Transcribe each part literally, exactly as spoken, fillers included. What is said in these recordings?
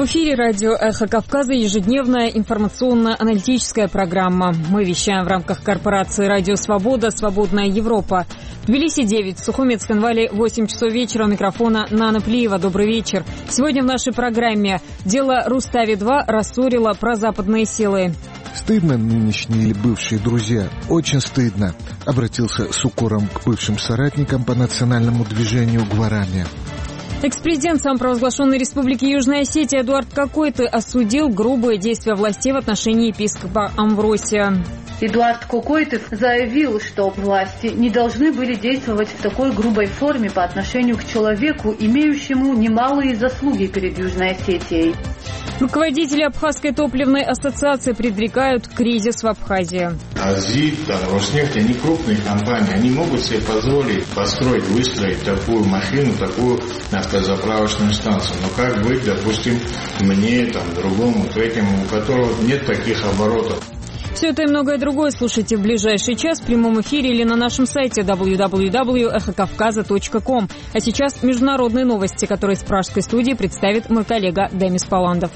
В эфире радио «Эхо Кавказа» ежедневная информационно-аналитическая программа. Мы вещаем в рамках корпорации «Радио Свобода. Свободная Европа». В Тбилиси девять, в Сухуме, Цхинвале восемь часов вечера. У микрофона Нана Плиева. Добрый вечер. Сегодня в нашей программе дело Рустави-два рассорило прозападные силы. Стыдно, нынешние или бывшие друзья? Очень стыдно. Обратился с укором к бывшим соратникам по национальному движению Гварами. Экс-президент самопровозглашенной республики Южная Осетия Эдуард Кокойты осудил грубые действия властей в отношении епископа Амвросия. Эдуард Кокойты заявил, что власти не должны были действовать в такой грубой форме по отношению к человеку, имеющему немалые заслуги перед Южной Осетией. Руководители Абхазской топливной ассоциации предрекают кризис в Абхазии. АЗИ, там, Роснефть, они крупные компании, они могут себе позволить построить, выстроить такую машину, такую автозаправочную станцию. Но как быть, допустим, мне, там, другому, третьему, у которого нет таких оборотов? Все это и многое другое слушайте в ближайший час в прямом эфире или на нашем сайте дабл ю дабл ю дабл ю точка эхо кавказа точка ком. А сейчас международные новости, которые из пражской студии представит мой коллега Демис Паландов.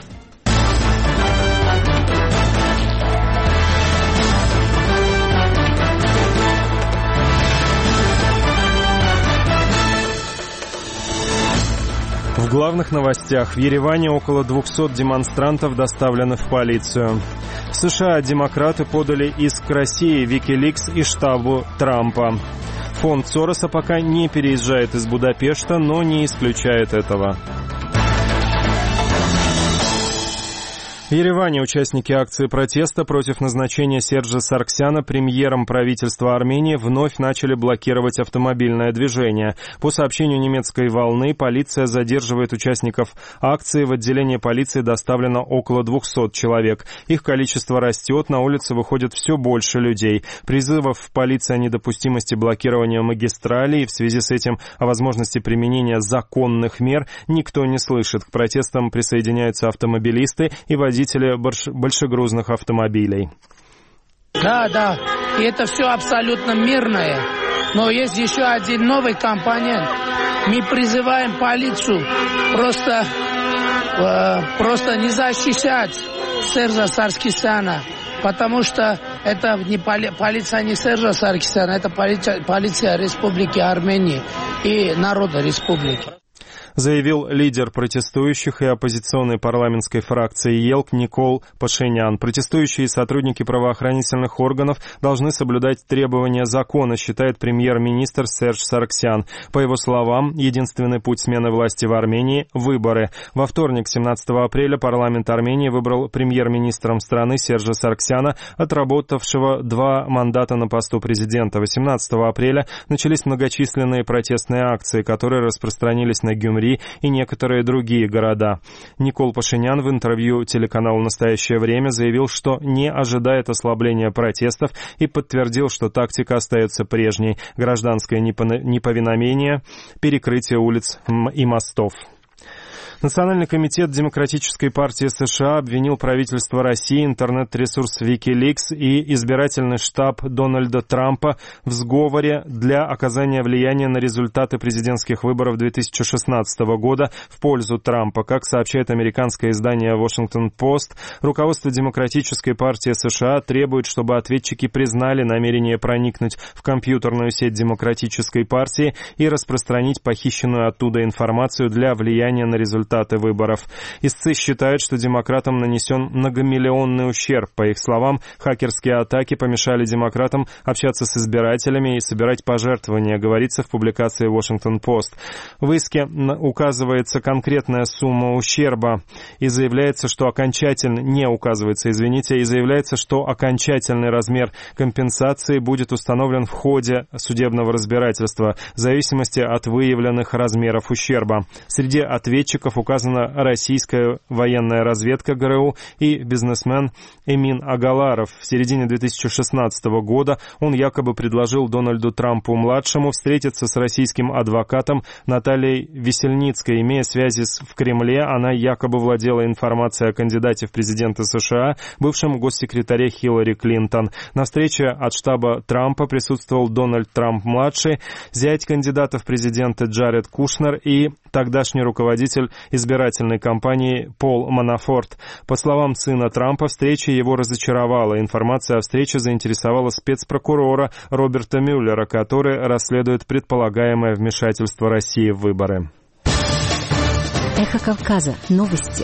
В главных новостях. В Ереване около двухсот демонстрантов доставлены в полицию. В США демократы подали иск России, Wikileaks и штабу Трампа. Фонд Сороса пока не переезжает из Будапешта, но не исключает этого. В Ереване участники акции протеста против назначения Сержа Саргсяна премьером правительства Армении вновь начали блокировать автомобильное движение. По сообщению немецкой «Волны», полиция задерживает участников акции. В отделение полиции доставлено около двухсот человек. Их количество растет, на улицы выходит все больше людей. Призывов полиции о недопустимости блокирования магистралей и в связи с этим о возможности применения законных мер никто не слышит. К протестам присоединяются автомобилисты и водители большегрузных автомобилей. Да, да, и это все абсолютно мирное. Но есть еще один новый компонент. Мы призываем полицию просто, э, просто не защищать Сержа Саргсяна, потому что это не поли, полиция не Сержа Саргсяна, это полиция, полиция Республики Армения и народа республики. Заявил лидер протестующих и оппозиционной парламентской фракции ЕЛК Никол Пашинян. Протестующие и сотрудники правоохранительных органов должны соблюдать требования закона, считает премьер-министр Серж Саргсян. По его словам, единственный путь смены власти в Армении – выборы. Во вторник, семнадцатого апреля, парламент Армении выбрал премьер-министром страны Сержа Саргсяна, отработавшего два мандата на посту президента. восемнадцатого апреля начались многочисленные протестные акции, которые распространились на Гюмри и некоторые другие города. Никол Пашинян в интервью телеканалу «Настоящее время» заявил, что не ожидает ослабления протестов и подтвердил, что тактика остается прежней – гражданское неповиновение, перекрытие улиц и мостов. Национальный комитет Демократической партии США обвинил правительство России, интернет-ресурс Wikileaks и избирательный штаб Дональда Трампа в сговоре для оказания влияния на результаты президентских выборов две тысячи шестнадцатого года в пользу Трампа. Как сообщает американское издание Washington Post, руководство Демократической партии США требует, чтобы ответчики признали намерение проникнуть в компьютерную сеть Демократической партии и распространить похищенную оттуда информацию для влияния на результаты выборов. Истцы считают, что демократам нанесен многомиллионный ущерб. По их словам, хакерские атаки помешали демократам общаться с избирателями и собирать пожертвования, говорится в публикации Washington Post. В иске указывается конкретная сумма ущерба и заявляется, что окончательно не указывается, извините, и заявляется, что окончательный размер компенсации будет установлен в ходе судебного разбирательства в зависимости от выявленных размеров ущерба. Среди ответчиков указана российская военная разведка ГРУ и бизнесмен Эмин Агаларов. В середине две тысячи шестнадцатого года он якобы предложил Дональду Трампу-младшему встретиться с российским адвокатом Натальей Весельницкой. Имея связи в Кремле, она якобы владела информацией о кандидате в президенты США, бывшем госсекретаре Хиллари Клинтон. На встрече от штаба Трампа присутствовал Дональд Трамп-младший, зять кандидата в президенты Джаред Кушнер и тогдашний руководитель избирательной кампании Пол Манафорт. По словам сына Трампа, встреча его разочаровала. Информация о встрече заинтересовала спецпрокурора Роберта Мюллера, который расследует предполагаемое вмешательство России в выборы. Эхо Кавказа. Новости.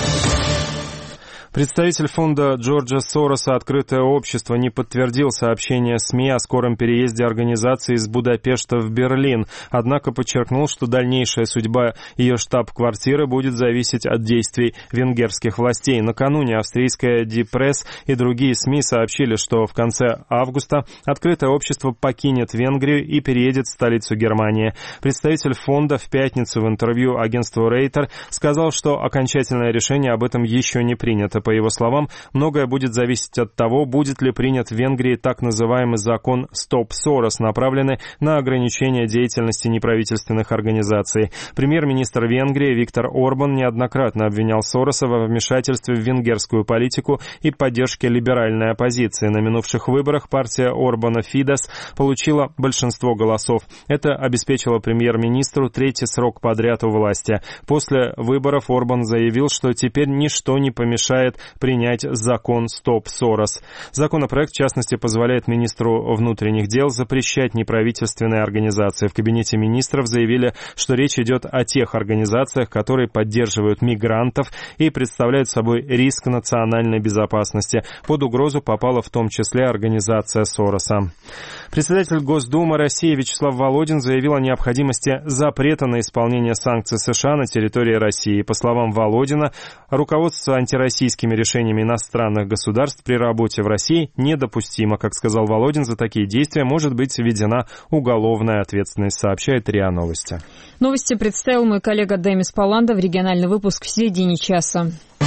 Представитель фонда Джорджа Сороса «Открытое общество» не подтвердил сообщение СМИ о скором переезде организации из Будапешта в Берлин, однако подчеркнул, что дальнейшая судьба ее штаб-квартиры будет зависеть от действий венгерских властей. Накануне австрийская Die Presse и другие СМИ сообщили, что в конце августа «Открытое общество» покинет Венгрию и переедет в столицу Германии. Представитель фонда в пятницу в интервью агентству Рейтер сказал, что окончательное решение об этом еще не принято. По его словам, многое будет зависеть от того, будет ли принят в Венгрии так называемый закон «Стоп Сорос», направленный на ограничение деятельности неправительственных организаций. Премьер-министр Венгрии Виктор Орбан неоднократно обвинял Сороса во вмешательстве в венгерскую политику и поддержке либеральной оппозиции. На минувших выборах партия Орбана «Фидес» получила большинство голосов. Это обеспечило премьер-министру третий срок подряд у власти. После выборов Орбан заявил, что теперь ничто не помешает принять закон «Стоп Сорос». Законопроект, в частности, позволяет министру внутренних дел запрещать неправительственные организации. В кабинете министров заявили, что речь идет о тех организациях, которые поддерживают мигрантов и представляют собой риск национальной безопасности. Под угрозу попала в том числе организация Сороса. Председатель Госдумы России Вячеслав Володин заявил о необходимости запрета на исполнение санкций США на территории России. По словам Володина, руководство антироссийскими решениями иностранных государств при работе в России недопустимо. Как сказал Володин, за такие действия может быть введена уголовная ответственность, сообщает РИА Новости. Новости представил мой коллега Демис Паланда в региональный выпуск в середине часа.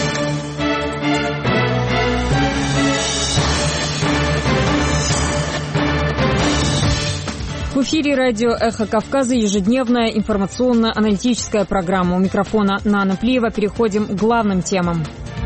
В эфире радио «Эхо Кавказа» ежедневная информационно-аналитическая программа. У микрофона Нана Плиева. Переходим к главным темам.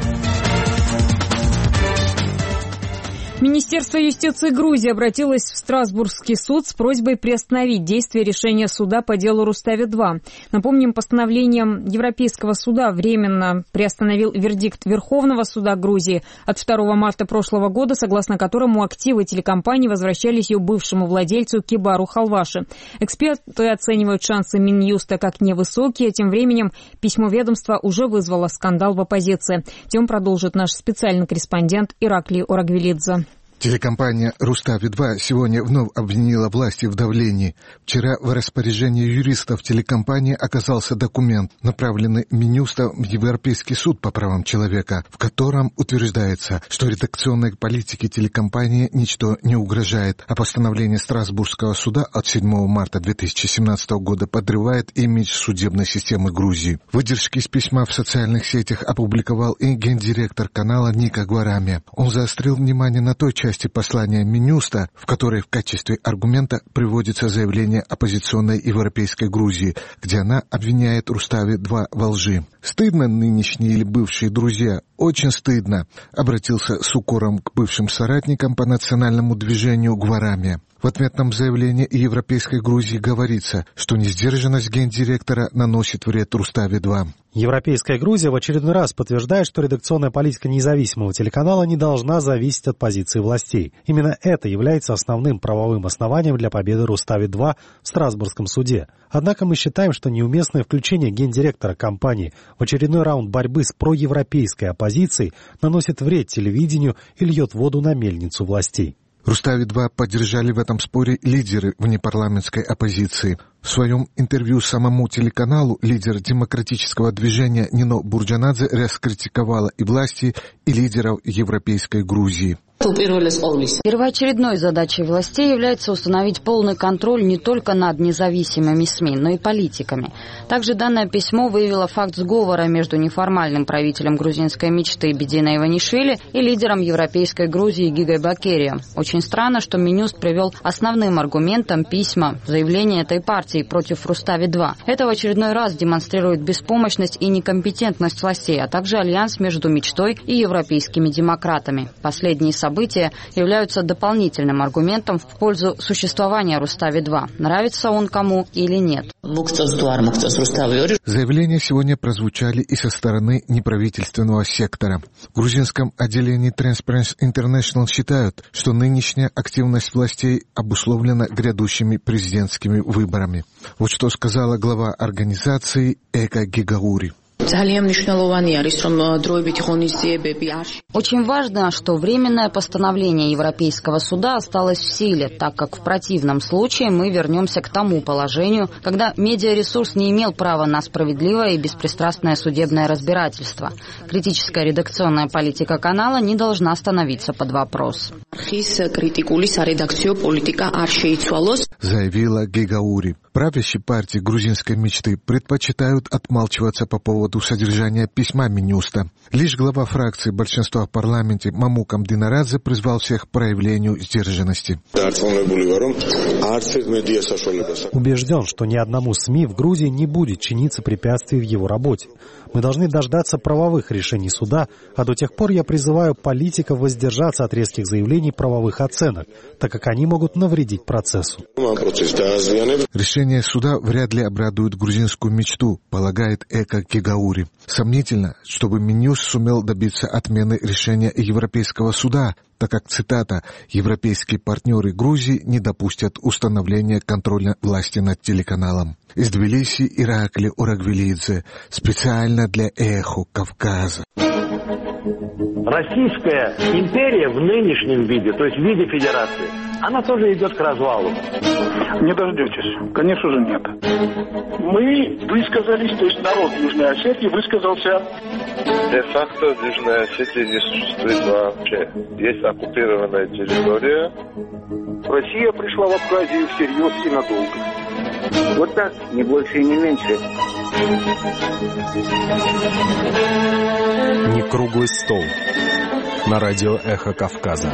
Министерство юстиции Грузии обратилось в Страсбургский суд с просьбой приостановить действие решения суда по делу Рустави-два. Напомним, постановлением Европейского суда временно приостановил вердикт Верховного суда Грузии от второго марта прошлого года, согласно которому активы телекомпании возвращались ее бывшему владельцу Кибару Халваши. Эксперты оценивают шансы Минюста как невысокие. Тем временем письмо ведомства уже вызвало скандал в оппозиции. Тем продолжит наш специальный корреспондент Ираклий Орагвелидзе. Телекомпания «Рустави-два» сегодня вновь обвинила власти в давлении. Вчера в распоряжении юристов телекомпании оказался документ, направленный Минюстом в Европейский суд по правам человека, в котором утверждается, что редакционной политике телекомпании ничто не угрожает, а постановление Страсбургского суда от седьмого марта две тысячи семнадцатого года подрывает имидж судебной системы Грузии. Выдержки из письма в социальных сетях опубликовал и гендиректор канала Ника Гварами. Он заострил внимание на той части части послания Минюста, в которой в качестве аргумента приводится заявление оппозиционной европейской Грузии, где она обвиняет Рустави-два во лжи. «Стыдно, нынешние или бывшие друзья, очень стыдно», обратился с укором к бывшим соратникам по национальному движению Гварами. В ответном заявлении Европейской Грузии говорится, что несдержанность гендиректора наносит вред Рустави-два. Европейская Грузия в очередной раз подтверждает, что редакционная политика независимого телеканала не должна зависеть от позиции властей. Именно это является основным правовым основанием для победы Рустави-два в Страсбургском суде. Однако мы считаем, что неуместное включение гендиректора компании в очередной раунд борьбы с проевропейской оппозицией наносит вред телевидению и льет воду на мельницу властей. Рустави-два поддержали в этом споре лидеры внепарламентской оппозиции. В своем интервью самому телеканалу лидер демократического движения Нино Бурджанадзе раскритиковала и власти, и лидеров Европейской Грузии. Первоочередной задачей властей является установить полный контроль не только над независимыми СМИ, но и политиками. Также данное письмо выявило факт сговора между неформальным правителем грузинской мечты Бединой Иванишвили и лидером Европейской Грузии Гигой Бакерио. Очень странно, что Минюст привел основным аргументом письма, заявление этой партии против Рустави-два. Это в очередной раз демонстрирует беспомощность и некомпетентность властей, а также альянс между мечтой и европейскими демократами. Последние события события являются дополнительным аргументом в пользу существования Рустави-два. Нравится он кому или нет. Заявления сегодня прозвучали и со стороны неправительственного сектора. В грузинском отделении Transparency International считают, что нынешняя активность властей обусловлена грядущими президентскими выборами. Вот что сказала глава организации Эка Гигаури. Очень важно, что временное постановление Европейского суда осталось в силе, так как в противном случае мы вернемся к тому положению, когда медиаресурс не имел права на справедливое и беспристрастное судебное разбирательство. Критическая редакционная политика канала не должна становиться под вопрос. Заявила Гигаури. Правящие партии грузинской мечты предпочитают отмалчиваться по поводу содержания письма Минюста. Лишь глава фракции большинства в парламенте Мамук Амдинарадзе призвал всех к проявлению сдержанности. Убежден, что ни одному СМИ в Грузии не будет чиниться препятствий в его работе. Мы должны дождаться правовых решений суда, а до тех пор я призываю политиков воздержаться от резких заявлений правовых оценок, так как они могут навредить процессу. Решение суда вряд ли обрадует грузинскую мечту, полагает Эка Гигаури. Сомнительно, чтобы Минюст сумел добиться отмены решения Европейского суда, так как, цитата, «европейские партнеры Грузии не допустят установления контроля власти над телеканалом». Из Тбилиси Иракли Урагвелидзе, специально для «Эхо Кавказа». Российская империя в нынешнем виде, то есть в виде федерации, она тоже идет к развалу. Не дождетесь. Конечно же нет. Мы высказались, то есть народ Южной Осетии высказался. Де-факто Южная Осетия не существует вообще. Есть оккупированная территория. Россия пришла в Абхазию всерьез и надолго. Вот так, не больше и не меньше. Не круглый стол. На радио «Эхо Кавказа».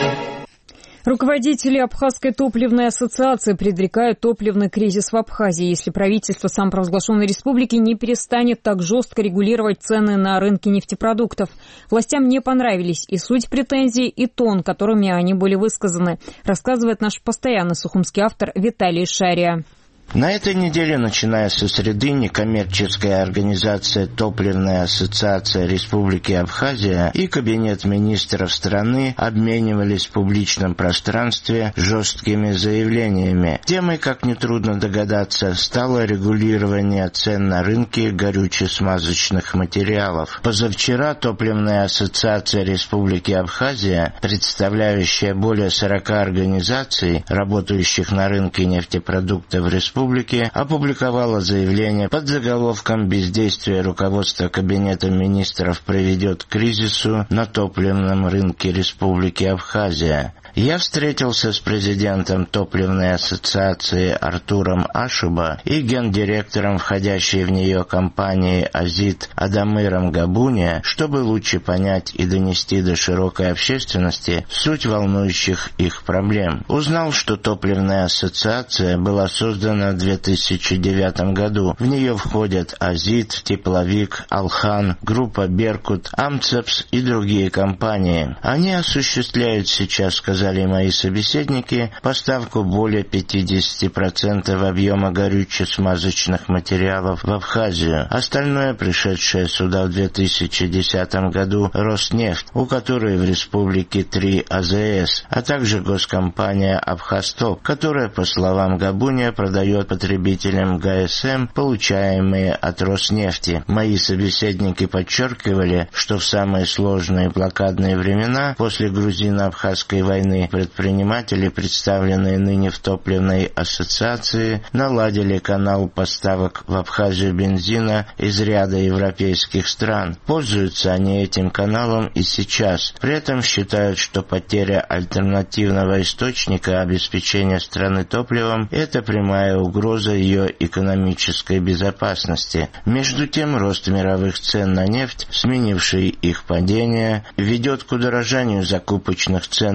Руководители Абхазской топливной ассоциации предрекают топливный кризис в Абхазии, если правительство самопровозглашенной республики не перестанет так жестко регулировать цены на рынке нефтепродуктов. Властям не понравились и суть претензий, и тон, которыми они были высказаны, рассказывает наш постоянный сухумский автор Виталий Шария. На этой неделе, начиная со среды, некоммерческая организация «Топливная ассоциация Республики Абхазия» и Кабинет министров страны обменивались в публичном пространстве жесткими заявлениями. Темой, как нетрудно догадаться, стало регулирование цен на рынке горюче-смазочных материалов. Позавчера Топливная ассоциация Республики Абхазия, представляющая более сорока организаций, работающих на рынке нефтепродуктов республики, Республики опубликовала заявление под заголовком «Бездействие руководства Кабинета министров приведет к кризису на топливном рынке Республики Абхазия». Я встретился с президентом Топливной ассоциации Артуром Ашуба и гендиректором входящей в нее компании «Азит» Адамыром Габуни, чтобы лучше понять и донести до широкой общественности суть волнующих их проблем. Узнал, что Топливная ассоциация была создана в две тысячи девятом году. В нее входят «Азит», «Тепловик», «Алхан», группа «Беркут», «Амцепс» и другие компании. Они осуществляют сейчас, сказали мои собеседники, поставку более пятьдесят процентов объема горюче-смазочных материалов в Абхазию. Остальное, пришедшее сюда в две тысячи десятом году, Роснефть, у которой в республике три А Зэ Эс, а также госкомпания Абхазтоп, которая, по словам Габуния, продает потребителям Га Эс Эм, получаемые от Роснефти. Мои собеседники подчеркивали, что в самые сложные блокадные времена после грузино-абхазской войны предприниматели, представленные ныне в Топливной ассоциации, наладили канал поставок в Абхазию бензина из ряда европейских стран. Пользуются они этим каналом и сейчас. При этом считают, что потеря альтернативного источника обеспечения страны топливом – это прямая угроза ее экономической безопасности. Между тем, рост мировых цен на нефть, сменивший их падение, ведет к удорожанию закупочных цен на бензин,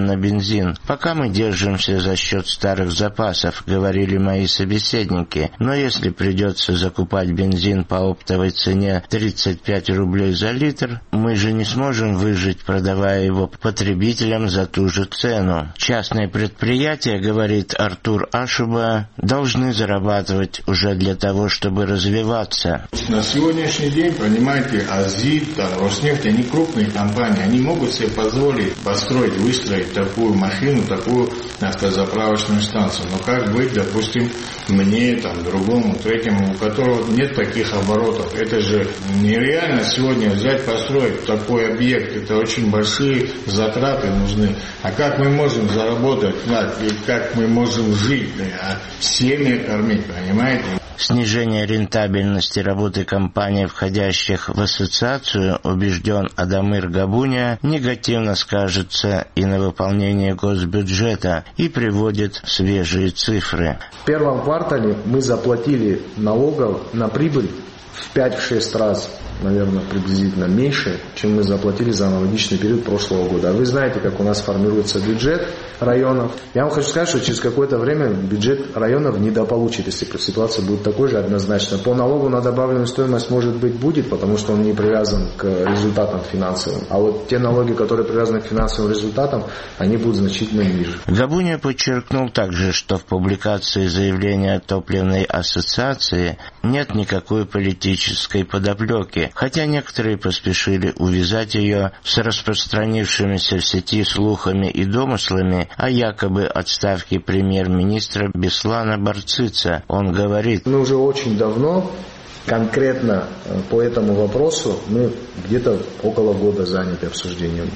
бензин. Пока мы держимся за счет старых запасов, говорили мои собеседники, но если придется закупать бензин по оптовой цене тридцать пять рублей за литр, мы же не сможем выжить, продавая его потребителям за ту же цену. Частные предприятия, говорит Артур Ашуба, должны зарабатывать уже для того, чтобы развиваться. На сегодняшний день, понимаете, АЗИД, там, Роснефть, они крупные компании, они могут себе позволить построить, выстроить такую машину, такую автозаправочную станцию. Но как быть, допустим, мне, там, другому, третьему, у которого нет таких оборотов? Это же нереально сегодня взять, построить такой объект. Это очень большие затраты нужны. А как мы можем заработать, и как мы можем жить, а семьи кормить, понимаете? Снижение рентабельности работы компаний, входящих в ассоциацию, убежден Адамир Габуня, негативно скажется и на выполнении госбюджета, и приводит свежие цифры. В первом квартале мы заплатили налогов на прибыль в пять-шесть раз, наверное, приблизительно меньше, чем мы заплатили за аналогичный период прошлого года. А вы знаете, как у нас формируется бюджет районов. Я вам хочу сказать, что через какое-то время бюджет районов недополучит, если ситуация будет такой же однозначно. По налогу на добавленную стоимость, может быть, будет, потому что он не привязан к результатам финансовым. А вот те налоги, которые привязаны к финансовым результатам, они будут значительно ниже. Габуня подчеркнул также, что в публикации заявления топливной ассоциации нет никакой политической подоплеки, хотя некоторые поспешили увязать ее с распространившимися в сети слухами и домыслами о якобы отставке премьер-министра Беслана Барцица. Он говорит: мы уже очень давно конкретно по этому вопросу мы где-то около года заняты обсуждением.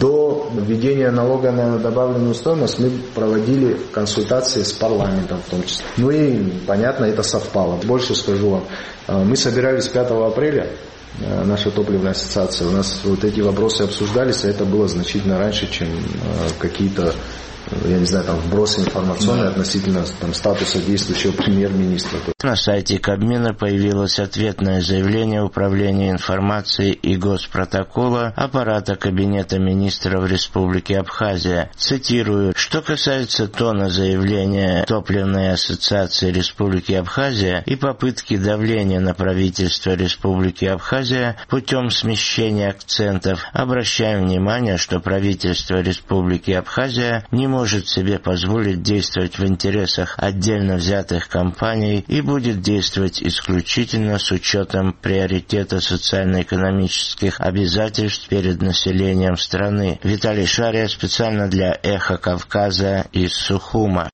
До введения налога на добавленную стоимость мы проводили консультации с парламентом в том числе. Ну и, понятно, это совпало. Больше скажу вам. Мы собирались пятого апреля, наша топливная ассоциация. У нас вот эти вопросы обсуждались, а это было значительно раньше, чем какие-то, я не знаю, там вбросы информационные да. относительно там, статуса действующего премьер-министра. На сайте Кабмина появилось ответное заявление Управления информации и госпротокола аппарата Кабинета министров Республики Абхазия. Цитирую: что касается тона заявления Топливной ассоциации Республики Абхазия и попытки давления на правительство Республики Абхазия путем смещения акцентов, обращаем внимание, что правительство Республики Абхазия не может себе позволить действовать в интересах отдельно взятых компаний и будет действовать исключительно с учетом приоритета социально-экономических обязательств перед населением страны. Виталий Шария специально для «Эхо Кавказа» из Сухума.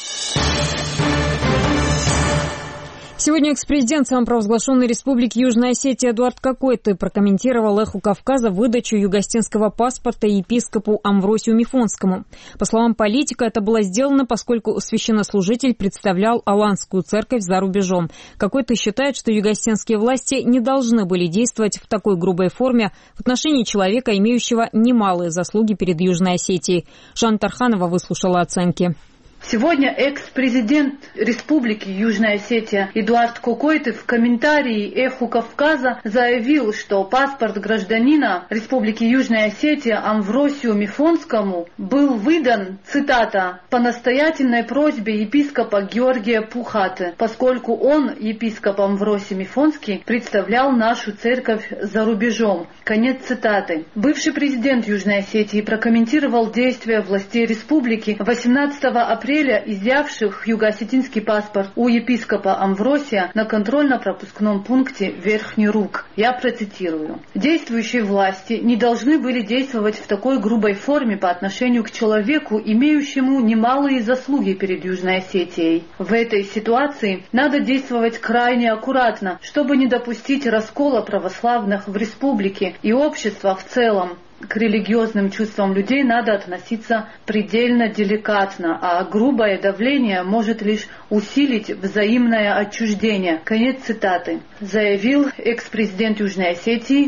Сегодня экс-президент самопровозглашенной республики Южная Осетия Эдуард Кокойты прокомментировал «Эху Кавказа» выдачу югостинского паспорта епископу Амвросию Мифонскому. По словам политика, это было сделано, поскольку священнослужитель представлял Аланскую церковь за рубежом. Кокойты считает, что югостинские власти не должны были действовать в такой грубой форме в отношении человека, имеющего немалые заслуги перед Южной Осетией. Жанна Тарханова выслушала оценки. Сегодня экс-президент Республики Южная Осетия Эдуард Кокойты в комментарии «Эху Кавказа» заявил, что паспорт гражданина Республики Южная Осетия Амвросию Мифонскому был выдан, цитата, «по настоятельной просьбе епископа Георгия Пухаты, поскольку он, епископ Амвросий Мифонский, представлял нашу церковь за рубежом». Конец цитаты. Бывший президент Южной Осетии прокомментировал действия властей республики восемнадцатого апреля, изъявших юго-осетинский паспорт у епископа Амвросия на контрольно-пропускном пункте Верхний Рук. Я процитирую. «Действующие власти не должны были действовать в такой грубой форме по отношению к человеку, имеющему немалые заслуги перед Южной Осетией. В этой ситуации надо действовать крайне аккуратно, чтобы не допустить раскола православных в республике и общества в целом. К религиозным чувствам людей надо относиться предельно деликатно, а грубое давление может лишь усилить взаимное отчуждение». Конец цитаты. Заявил экс-президент Южной Осетии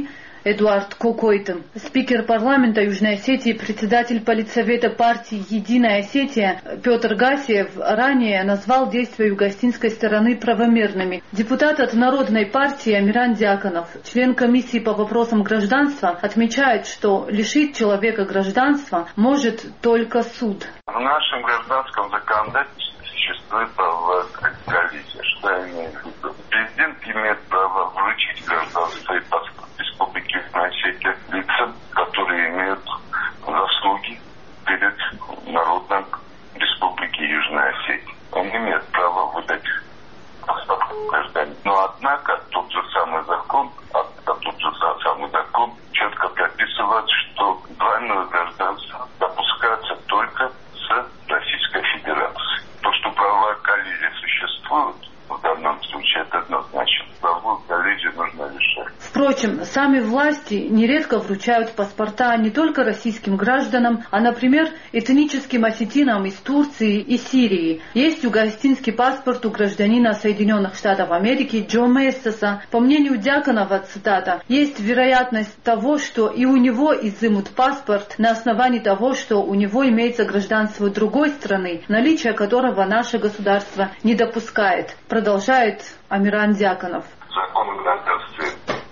Эдуард Кокойтен. Спикер парламента Южной Осетии, председатель политсовета партии «Единая Осетия» Петр Гасиев ранее назвал действия югоостинской стороны правомерными. Депутат от Народной партии Амиран Дьяконов, член комиссии по вопросам гражданства, отмечает, что лишить человека гражданства может только суд. В нашем гражданском законодательстве существует право коллизии. Что я имею в виду? Президент имеет право вручить гражданство и паспорт Республики Южная Осетия лицам, которые имеют заслуги перед народом Республики Южная Осетия. Он имеет право выдать паспорт гражданину. Но однако тот же самый закон, тот же самый закон четко прописывает, что двойное гражданство допускается только с Российской Федерации. То, что правовая коллизия существует, в данном случае это однозначно. Правовую коллизию нужно решать. Впрочем, сами власти нередко вручают паспорта не только российским гражданам, а, например, этническим осетинам из Турции и Сирии. Есть югоостинский паспорт у гражданина Соединенных Штатов Америки Джо Мессеса. По мнению Дьяконова, цитата, есть вероятность того, что и у него изымут паспорт на основании того, что у него имеется гражданство другой страны, наличие которого наше государство не допускает, продолжает Амиран Дьяконов. Закон о гражданстве,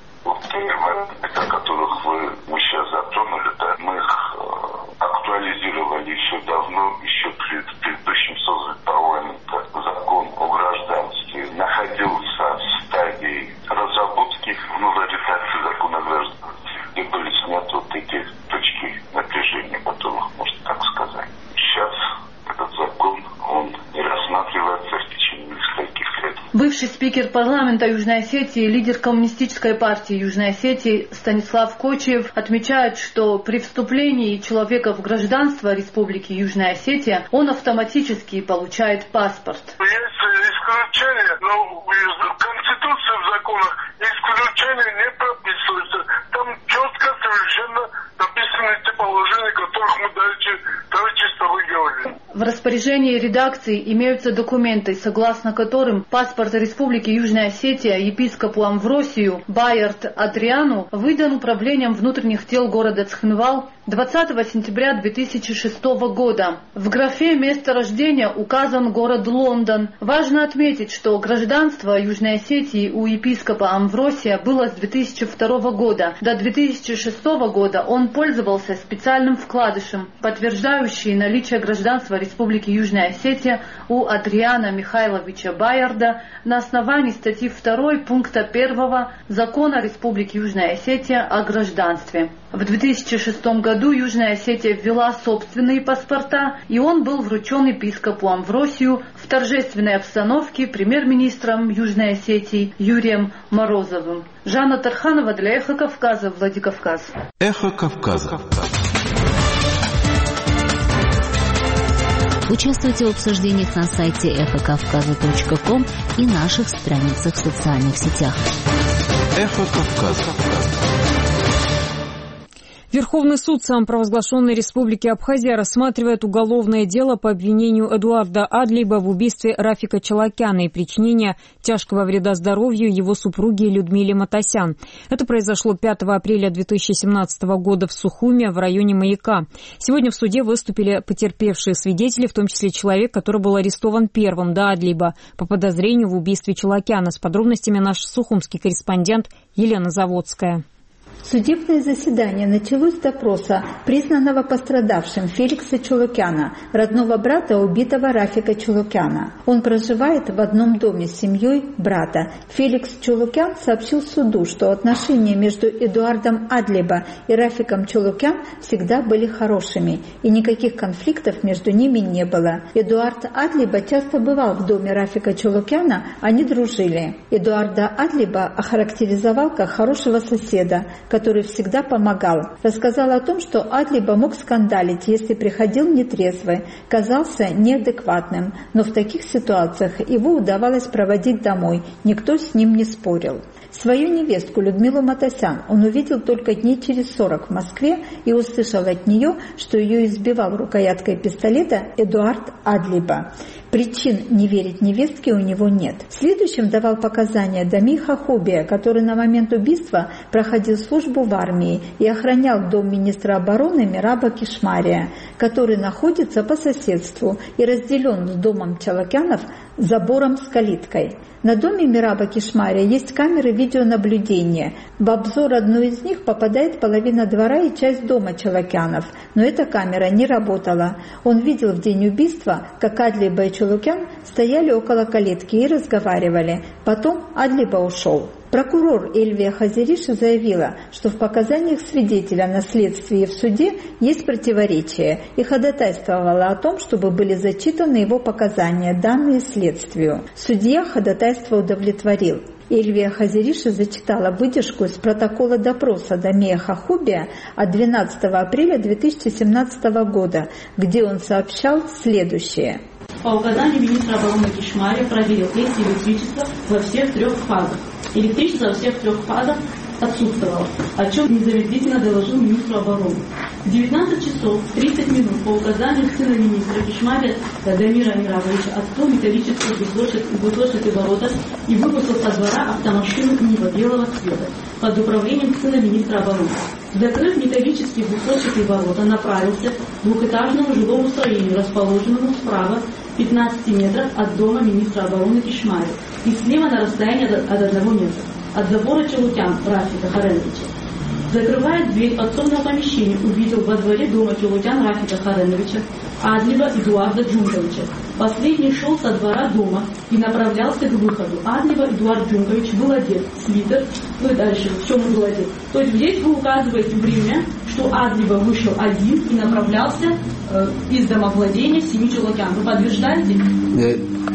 о которых вы, вы сейчас затронули, да, мы их э, актуализировали еще давно, еще пред предыдущим созывом парламента. Закон о гражданстве находился в стадии разработки в новой редакции закона о гражданстве, где были сняты вот эти точки напряжения, которых можно так сказать. Сейчас этот закон, он не рассматривается в течение нескольких лет. Бывший спикер парламента Южной Осетии, лидер коммунистической партии Южной Осетии Станислав Кочиев отмечает, что при вступлении человека в гражданство Республики Южная Осетия он автоматически получает паспорт. Есть исключения, но в Конституции, в законах исключения не прописываются. Там четко совершенно написаны те положения, которых мы дальше, дальше с тобой говорили. В распоряжении редакции имеются документы, согласно которым паспорт Республики Южная Осетия епископу Амвросию Байард Адриану выдан управлением внутренних дел города Цхинвал двадцатого сентября две тысячи шестого года. В графе место рождения указан город Лондон. Важно отметить, что гражданство Южной Осетии у епископа Амвросия было с две тысячи второго года. До две тысячи шестого года он пользовался специальным вкладышем, подтверждающим наличие гражданства Республики Южная Осетия у Адриана Михайловича Байарда на основании статьи второй пункта первого Закона Республики Южная Осетия о гражданстве. В две тысячи шестом году Южная Осетия ввела собственные паспорта, и он был вручен епископу Амвросию в торжественной обстановке премьер-министром Южной Осетии Юрием Морозовым. Жанна Тарханова для Эхо Кавказа, Владикавказ. Эхо Кавказа. Участвуйте в обсуждениях на сайте эхо кавказа точка ком и наших страницах в социальных сетях. Эхо Кавказа. Верховный суд самопровозглашенной Республики Абхазия рассматривает уголовное дело по обвинению Эдуарда Адлиба в убийстве Рафика Чолокяна и причинении тяжкого вреда здоровью его супруги Людмиле Матасян. Это произошло пятого апреля две тысячи семнадцатого года в Сухуме в районе Маяка. Сегодня в суде выступили потерпевшие свидетели, в том числе человек, который был арестован первым до Адлиба по подозрению в убийстве Чолокяна. С подробностями наш сухумский корреспондент Елена Заводская. Судебное заседание началось с допроса признанного пострадавшим Феликса Чолокяна, родного брата убитого Рафика Чолокяна. Он проживает в одном доме с семьей брата. Феликс Чолокян сообщил суду, что отношения между Эдуардом Адлиба и Рафиком Чолокян всегда были хорошими, и никаких конфликтов между ними не было. Эдуард Адлиба часто бывал в доме Рафика Чолокяна, они дружили. Эдуарда Адлиба охарактеризовал как хорошего соседа, который всегда помогал. Рассказал о том, что Адлиба мог скандалить, если приходил нетрезвый, казался неадекватным, но в таких ситуациях его удавалось проводить домой, никто с ним не спорил. Свою невестку Людмилу Матасян он увидел только дней через сорок в Москве и услышал от нее, что ее избивал рукояткой пистолета Эдуард Адлиба. Причин не верить невестке у него нет. Следующим давал показания Дами Хахубия, который на момент убийства проходил службу в армии и охранял дом министра обороны Мираба Кишмария, который находится по соседству и разделен с домом Чолокянов забором с калиткой. На доме Мираба Кишмария есть камеры видеонаблюдения. В обзор одной из них попадает половина двора и часть дома Чолокянов, но эта камера не работала. Он видел в день убийства, как Адлиба и Чолокян стояли около калитки и разговаривали. Потом Адлиба ушел. Прокурор Эльвия Хазириша заявила, что в показаниях свидетеля на следствии и в суде есть противоречия, и ходатайствовала о том, чтобы были зачитаны его показания, данные следствию. Судья ходатайство удовлетворил. Эльвия Хазириша зачитала выдержку из протокола допроса Дамия Хахубия от двенадцатого апреля две тысячи семнадцатого года, где он сообщал следующее. По указанию министра обороны Кишмария проверил эти электричество во всех трех фазах. Электричество во всех трех фазах отсутствовало, о чем незамедлительно доложил министру обороны. В девятнадцать часов тридцать минут по указанию сына министра Кишмария Дамира Мировича открыл металлические двухлошадные ворота и выпустил со двора автомашину Нива белого цвета под управлением сына министра обороны. Закрыв металлические двухлошадные ворота, направился к двухэтажному жилому строению, расположенному справа пятнадцати метров от дома министра обороны Кишмария и слева на расстоянии от одного метра от забора Чолокян Рафика Хареновича. Закрывая дверь подсобного помещения, увидел во дворе дома Чолокян Рафика Хареновича Адлиба Эдуарда Джунковича. Последний шел со двора дома и направлялся к выходу. Адлиба Эдуард Джункович был одет, свитер, ну и дальше, в чем он был одет. То есть здесь вы указываете время, что Адлиба вышел один и направлялся э, из домовладения семьи Чолокян. Вы подтверждаете? Нет.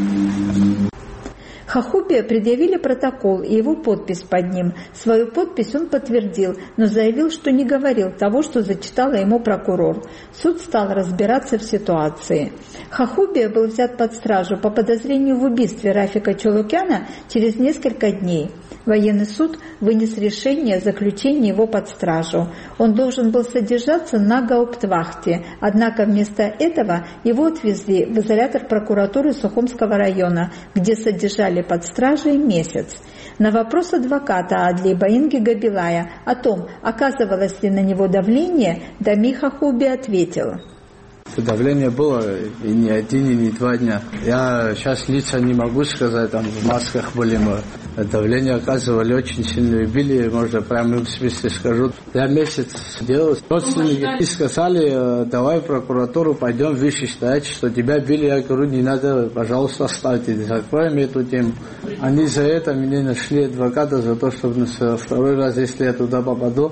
Хахубия предъявили протокол и его подпись под ним. Свою подпись он подтвердил, но заявил, что не говорил того, что зачитала ему прокурор. Суд стал разбираться в ситуации. Хахубия был взят под стражу по подозрению в убийстве Рафика Чолокяна через несколько дней. Военный суд вынес решение о заключении его под стражу. Он должен был содержаться на гауптвахте, однако вместо этого его отвезли в изолятор прокуратуры Сухумского района, где содержали под стражей месяц. На вопрос адвоката Адлиба Инги Габилая о том, оказывалось ли на него давление, Дами Хахубия ответил. Давление было и не один, и не два дня. Я сейчас лица не могу сказать, там в масках были мы. Давление оказывали очень сильно, и били, можно прямо в смысле скажу. Я месяц делал. Родственники сказали, давай в прокуратуру пойдем, вещи считать, что тебя били. Я говорю, не надо, пожалуйста, оставьте, закроем эту тему. Они за это меня нашли адвоката, за то, чтобы второй раз, если я туда попаду,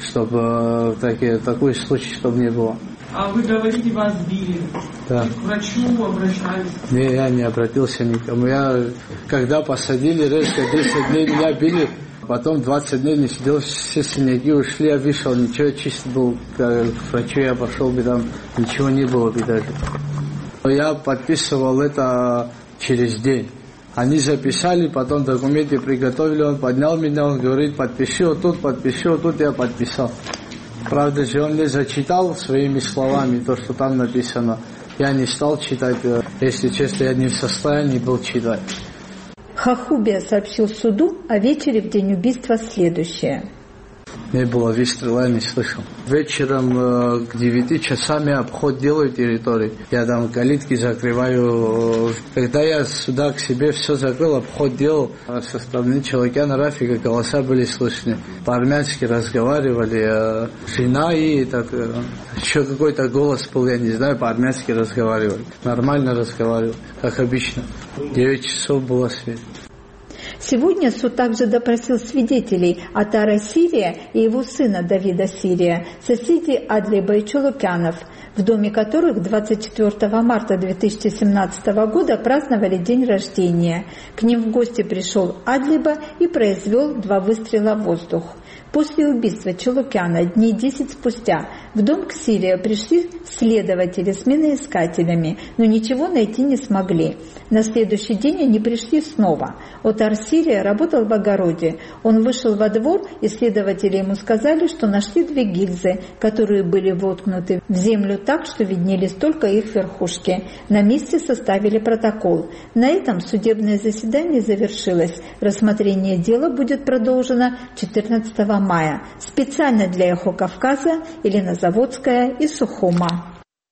чтобы такие, такой случай, чтобы не было. А вы говорите, вас били? Да. К врачу обращались? Не, я не обратился никому. Я, когда посадили, резко десять дней меня били, потом двадцать дней не сидел, все синяки ушли, я вышел, ничего, чисто был. К врачу я пошел, там ничего не было даже. Я подписывал это через день. Они записали, потом документы приготовили, он поднял меня, он говорит, подпиши вот тут, подпиши вот тут, я подписал. Правда же, он не зачитал своими словами то, что там написано. Я не стал читать, если честно, я не в состоянии был читать. Хахубия сообщил суду о вечере в день убийства следующее. Не было выстрела, я не слышал. Вечером э, к девяти часам я обход делаю территории. Я там калитки закрываю. Когда я сюда к себе все закрыл, обход делал, со стороны Чолокяна Рафика голоса были слышны. По-армянски разговаривали. Э, жена и так, э, еще какой-то голос был, я не знаю, по-армянски разговаривали. Нормально разговаривали, как обычно. Девять часов было свет. Сегодня суд также допросил свидетелей Атара Сирия и его сына Давида Сирия, соседей Адлиба и Чолокянов, в доме которых двадцать четвёртого марта две тысячи семнадцатого года праздновали день рождения. К ним в гости пришел Адлиба и произвел два выстрела в воздух. После убийства Чулукяна дней десять спустя в дом к Сирии пришли следователи с миноискателями, но ничего найти не смогли. На следующий день они пришли снова. Отар Сирия работал в огороде. Он вышел во двор, и следователи ему сказали, что нашли две гильзы, которые были воткнуты в землю так, что виднелись только их верхушки. На месте составили протокол. На этом судебное заседание завершилось. Рассмотрение дела будет продолжено четырнадцатого мая. Специально для «Эхо Кавказа» Елена Заводская из Сухума.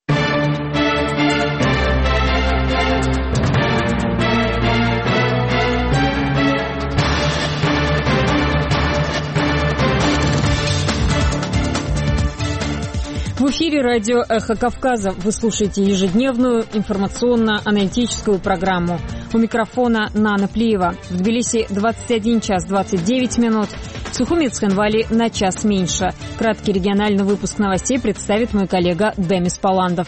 В эфире радио «Эхо Кавказа». Вы слушаете ежедневную информационно-аналитическую программу. У микрофона Нана Плиева. В Тбилиси двадцать один час двадцать девять минут. В Сухуме и Цхинвале на час меньше. Краткий региональный выпуск новостей представит мой коллега Демис Паландов.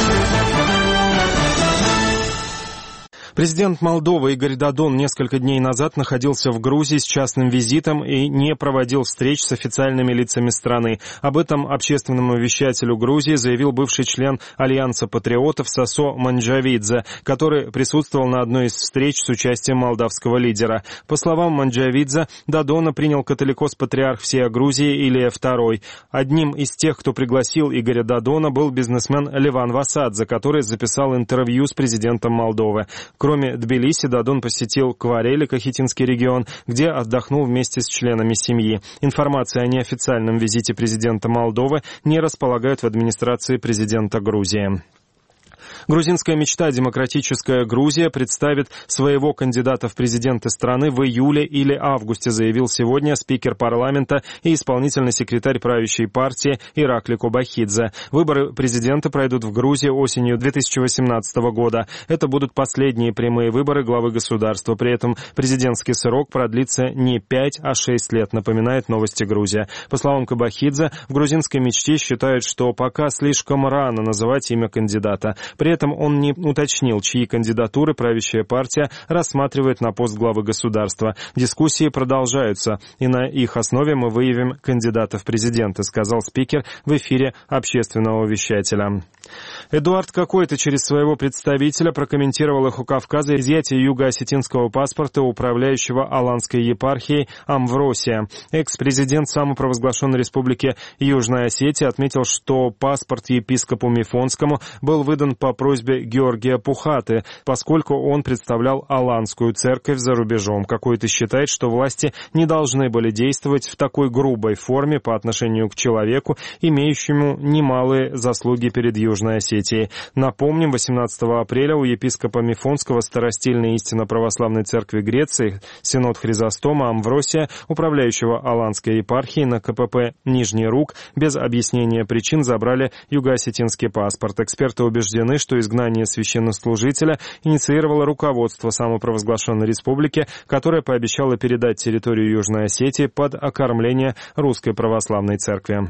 Президент Молдовы Игорь Додон несколько дней назад находился в Грузии с частным визитом и не проводил встреч с официальными лицами страны. Об этом общественному вещателю Грузии заявил бывший член Альянса патриотов Сосо Манджавидзе, который присутствовал на одной из встреч с участием молдавского лидера. По словам Манджавидзе, Додона принял католикос-патриарх всей Грузии Илия второй. Одним из тех, кто пригласил Игоря Додона, был бизнесмен Леван Васадзе, который записал интервью с президентом Молдовы. Кроме Тбилиси, Додон посетил Кварели, Кахетинский регион, где отдохнул вместе с членами семьи. Информации о неофициальном визите президента Молдовы не располагают в администрации президента Грузии. Грузинская мечта «Демократическая Грузия» представит своего кандидата в президенты страны в июле или августе, заявил сегодня спикер парламента и исполнительный секретарь правящей партии Иракли Кобахидзе. Выборы президента пройдут в Грузии осенью две тысячи восемнадцатого года. Это будут последние прямые выборы главы государства. При этом президентский срок продлится не пять, а шесть лет, напоминает «Новости Грузия». По словам Кобахидзе, в грузинской мечте считают, что пока слишком рано называть имя кандидата. При этом он не уточнил, чьи кандидатуры правящая партия рассматривает на пост главы государства. Дискуссии продолжаются, и на их основе мы выявим кандидата в президенты, сказал спикер в эфире общественного вещателя. Эдуард Кокойто через своего представителя прокомментировал «Эхо Кавказа» изъятие юго-осетинского паспорта управляющего Аланской епархией Амвросия. Экс-президент самопровозглашенной республики Южная Осетия отметил, что паспорт епископу Мифонскому был выдан по просьбе Георгия Пухаты, поскольку он представлял Аланскую церковь за рубежом. Кокойто считает, что власти не должны были действовать в такой грубой форме по отношению к человеку, имеющему немалые заслуги перед Южной Осетией. Напомним, восемнадцатого апреля у епископа Мифонского Старостильной истинно православной церкви Греции Синод Хризостома Амвросия, управляющего Аланской епархией, на ка пэ пэ Нижний Рук без объяснения причин забрали юго-осетинский паспорт. Эксперты убеждены, что изгнание священнослужителя инициировало руководство самопровозглашенной республики, которое пообещало передать территорию Южной Осетии под окормление Русской Православной Церкви.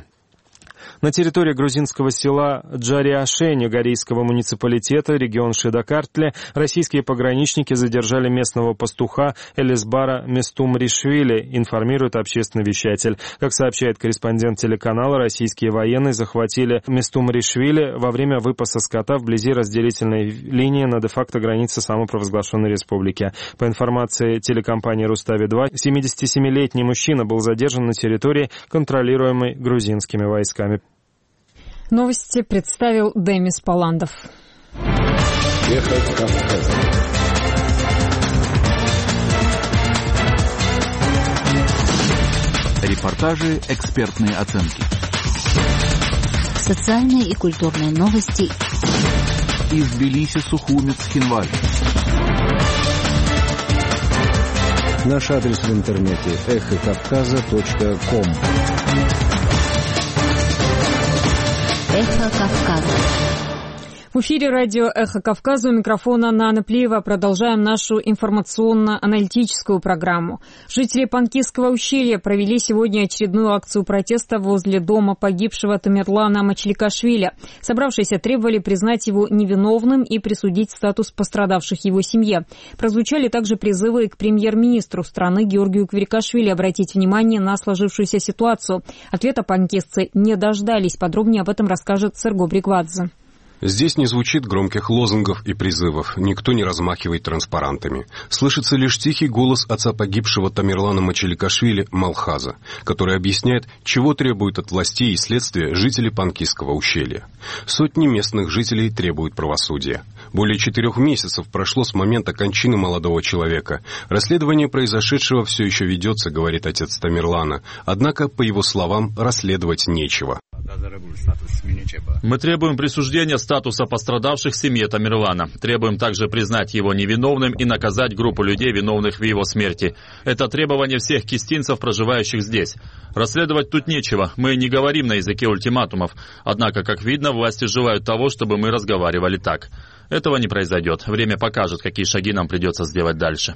На территории грузинского села Джариашени Горейского муниципалитета, регион Шидакартле, российские пограничники задержали местного пастуха Элисбара Местумришвили, информирует общественный вещатель. Как сообщает корреспондент телеканала, российские военные захватили Местумришвили во время выпаса скота вблизи разделительной линии на де-факто границе самопровозглашенной республики. По информации телекомпании Рустави два, семидесятисемилетний мужчина был задержан на территории, контролируемой грузинскими войсками. Новости представил Демис Паландов. Эхо Кавказа. Репортажи, экспертные оценки. Социальные и культурные новости. Из Тбилиси, Сухуми, Цхинвали. Наш адрес в интернете эхо кавказа точка ком. Эхо Кавказа. В эфире радио «Эхо Кавказа», у микрофона Нана Плиева. Продолжаем нашу информационно-аналитическую программу. Жители Панкисского ущелья провели сегодня очередную акцию протеста возле дома погибшего Тамерлана Мачаликашвили. Собравшиеся требовали признать его невиновным и присудить статус пострадавших его семье. Прозвучали также призывы к премьер-министру страны Георгию Квирикашвили обратить внимание на сложившуюся ситуацию. Ответа панкисцы не дождались. Подробнее об этом расскажет Серго Бриквадзе. Здесь не звучит громких лозунгов и призывов, никто не размахивает транспарантами. Слышится лишь тихий голос отца погибшего Тамерлана Мачаликашвили Малхаза, который объясняет, чего требуют от властей и следствия жители Панкисского ущелья. Сотни местных жителей требуют правосудия. Более четырех месяцев прошло с момента кончины молодого человека. Расследование произошедшего все еще ведется, говорит отец Тамерлана. Однако, по его словам, расследовать нечего. Мы требуем присуждения статуса пострадавших семье Тамерлана. Требуем также признать его невиновным и наказать группу людей, виновных в его смерти. Это требование всех кистинцев, проживающих здесь. Расследовать тут нечего. Мы не говорим на языке ультиматумов. Однако, как видно, власти желают того, чтобы мы разговаривали так. Этого не произойдет. Время покажет, какие шаги нам придется сделать дальше.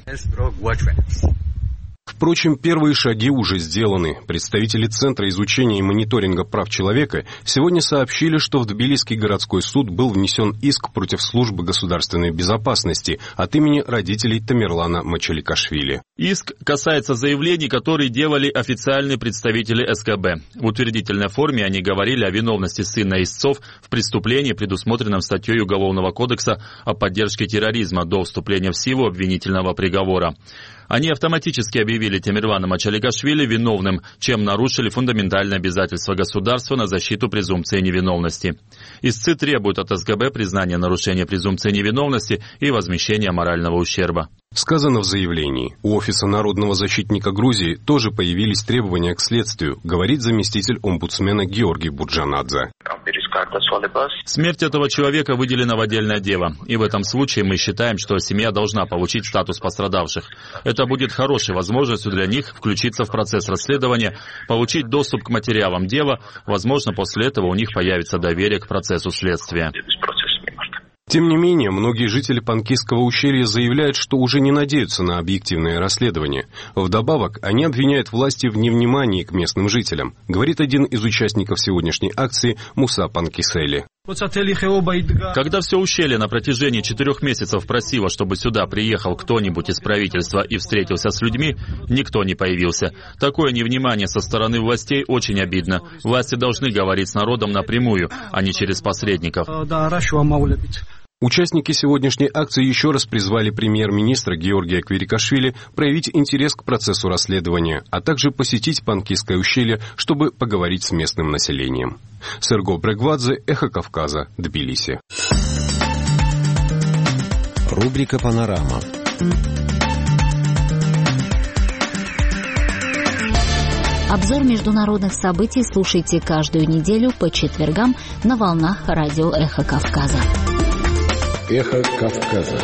Впрочем, первые шаги уже сделаны. Представители Центра изучения и мониторинга прав человека сегодня сообщили, что в Тбилисский городской суд был внесен иск против службы государственной безопасности от имени родителей Тамерлана Мачаликашвили. Иск касается заявлений, которые делали официальные представители эс ка бэ. В утвердительной форме они говорили о виновности сына истцов в преступлении, предусмотренном статьей Уголовного кодекса о поддержке терроризма до вступления в силу обвинительного приговора. Они автоматически объявили Тамерлана Мачаликашвили виновным, чем нарушили фундаментальные обязательства государства на защиту презумпции невиновности. Истцы требуют от эс гэ бэ признания нарушения презумпции невиновности и возмещения морального ущерба. Сказано в заявлении. У Офиса народного защитника Грузии тоже появились требования к следствию, говорит заместитель омбудсмена Георгий Бурджанадзе. Смерть этого человека выделена в отдельное дело, и в этом случае мы считаем, что семья должна получить статус пострадавших. Это будет хорошей возможностью для них включиться в процесс расследования, получить доступ к материалам дела, возможно, после этого у них появится доверие к процессу следствия. Тем не менее, многие жители Панкисского ущелья заявляют, что уже не надеются на объективное расследование. Вдобавок, они обвиняют власти в невнимании к местным жителям, говорит один из участников сегодняшней акции Муса Панкисели. Когда все ущелье на протяжении четырех месяцев просило, чтобы сюда приехал кто-нибудь из правительства и встретился с людьми, никто не появился. Такое невнимание со стороны властей очень обидно. Власти должны говорить с народом напрямую, а не через посредников. Участники сегодняшней акции еще раз призвали премьер-министра Георгия Квирикашвили проявить интерес к процессу расследования, а также посетить Панкисское ущелье, чтобы поговорить с местным населением. Серго Бриквадзе, Эхо Кавказа, Тбилиси. Рубрика «Панорама». Обзор международных событий слушайте каждую неделю по четвергам на волнах радио «Эхо Кавказа». Эхо Кавказа.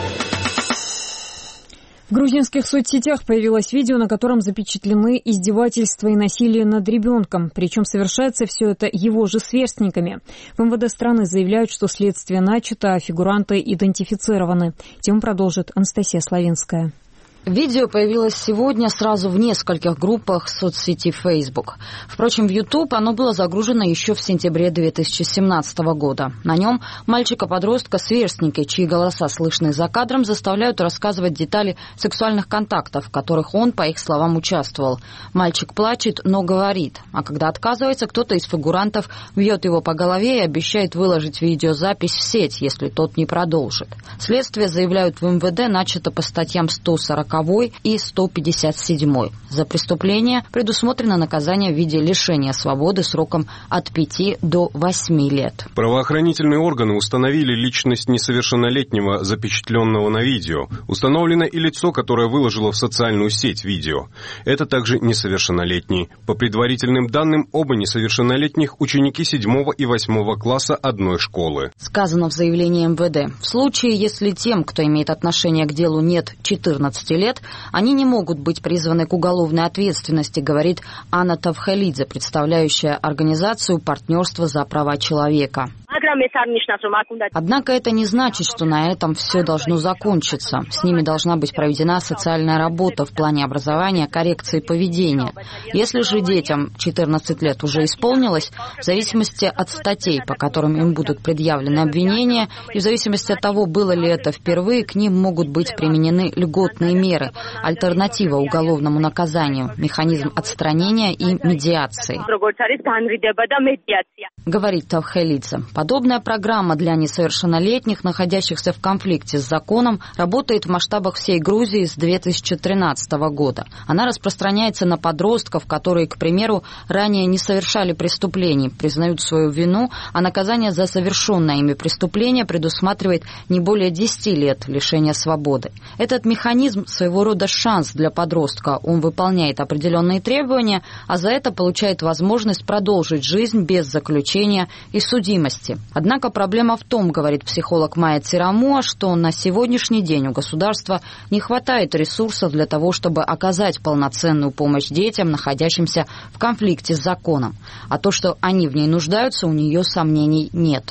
В грузинских соцсетях появилось видео, на котором запечатлены издевательства и насилие над ребенком. Причем совершается все это его же сверстниками. В эм вэ дэ страны заявляют, что следствие начато, а фигуранты идентифицированы. Тему продолжит Анастасия Славинская. Видео появилось сегодня сразу в нескольких группах соцсети Facebook. Впрочем, в YouTube оно было загружено еще в сентябре две тысячи семнадцатого года. На нем мальчика-подростка сверстники, чьи голоса слышны за кадром, заставляют рассказывать детали сексуальных контактов, в которых он, по их словам, участвовал. Мальчик плачет, но говорит. А когда отказывается, кто-то из фигурантов бьет его по голове и обещает выложить видеозапись в сеть, если тот не продолжит. Следствие, заявляют в эм вэ дэ, начато по статьям сто сорок и сто пятьдесят семь. За преступление предусмотрено наказание в виде лишения свободы сроком от пяти до восьми лет. Правоохранительные органы установили личность несовершеннолетнего, запечатленного на видео. Установлено и лицо, которое выложило в социальную сеть видео. Это также несовершеннолетний. По предварительным данным, оба несовершеннолетних ученики седьмого и восьмого класса одной школы. Сказано в заявлении эм вэ дэ. В случае, если тем, кто имеет отношение к делу, нет четырнадцати лет, они не могут быть призваны к уголовной ответственности, говорит Анна Тавхелидзе, представляющая организацию «Партнерство за права человека». Однако это не значит, что на этом все должно закончиться. С ними должна быть проведена социальная работа в плане образования, коррекции поведения. Если же детям четырнадцать лет уже исполнилось, в зависимости от статей, по которым им будут предъявлены обвинения, и в зависимости от того, было ли это впервые, к ним могут быть применены льготные меры, альтернатива уголовному наказанию, механизм отстранения и медиации. Говорит Тавхелидзе. Подобная программа для несовершеннолетних, находящихся в конфликте с законом, работает в масштабах всей Грузии с две тысячи тринадцатого года. Она распространяется на подростков, которые, к примеру, ранее не совершали преступлений, признают свою вину, а наказание за совершенное ими преступление предусматривает не более десяти лет лишения свободы. Этот механизм своего рода шанс для подростка. Он выполняет определенные требования, а за это получает возможность продолжить жизнь без заключения и судимости. Однако проблема в том, говорит психолог Майя Цирамуа, что на сегодняшний день у государства не хватает ресурсов для того, чтобы оказать полноценную помощь детям, находящимся в конфликте с законом. А то, что они в ней нуждаются, у нее сомнений нет.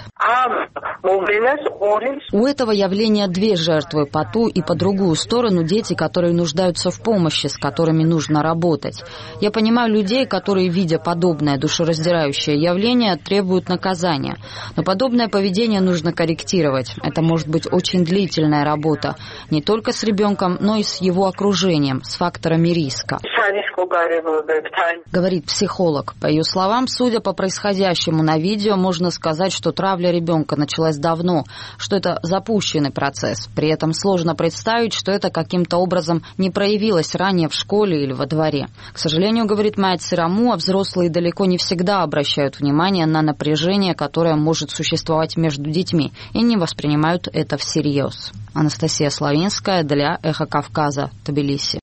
У этого явления две жертвы: по ту и по другую сторону дети, которые нуждаются в помощи, с которыми нужно работать. Я понимаю людей, которые, видя подобное душераздирающее явление, требуют наказания. Но подобное поведение нужно корректировать. Это может быть очень длительная работа. Не только с ребенком, но и с его окружением, с факторами риска. Говорит психолог. По ее словам, судя по происходящему на видео, можно сказать, что травля ребенка началась давно, что это запущенный процесс. При этом сложно представить, что это каким-то образом не проявилось ранее в школе или во дворе. К сожалению, говорит Майя Цирамуа, взрослые далеко не всегда обращают внимание на напряжение, которое может существовать между детьми, и не воспринимают это всерьез. Анастасия Славинская для Эхо Кавказа, Тбилиси.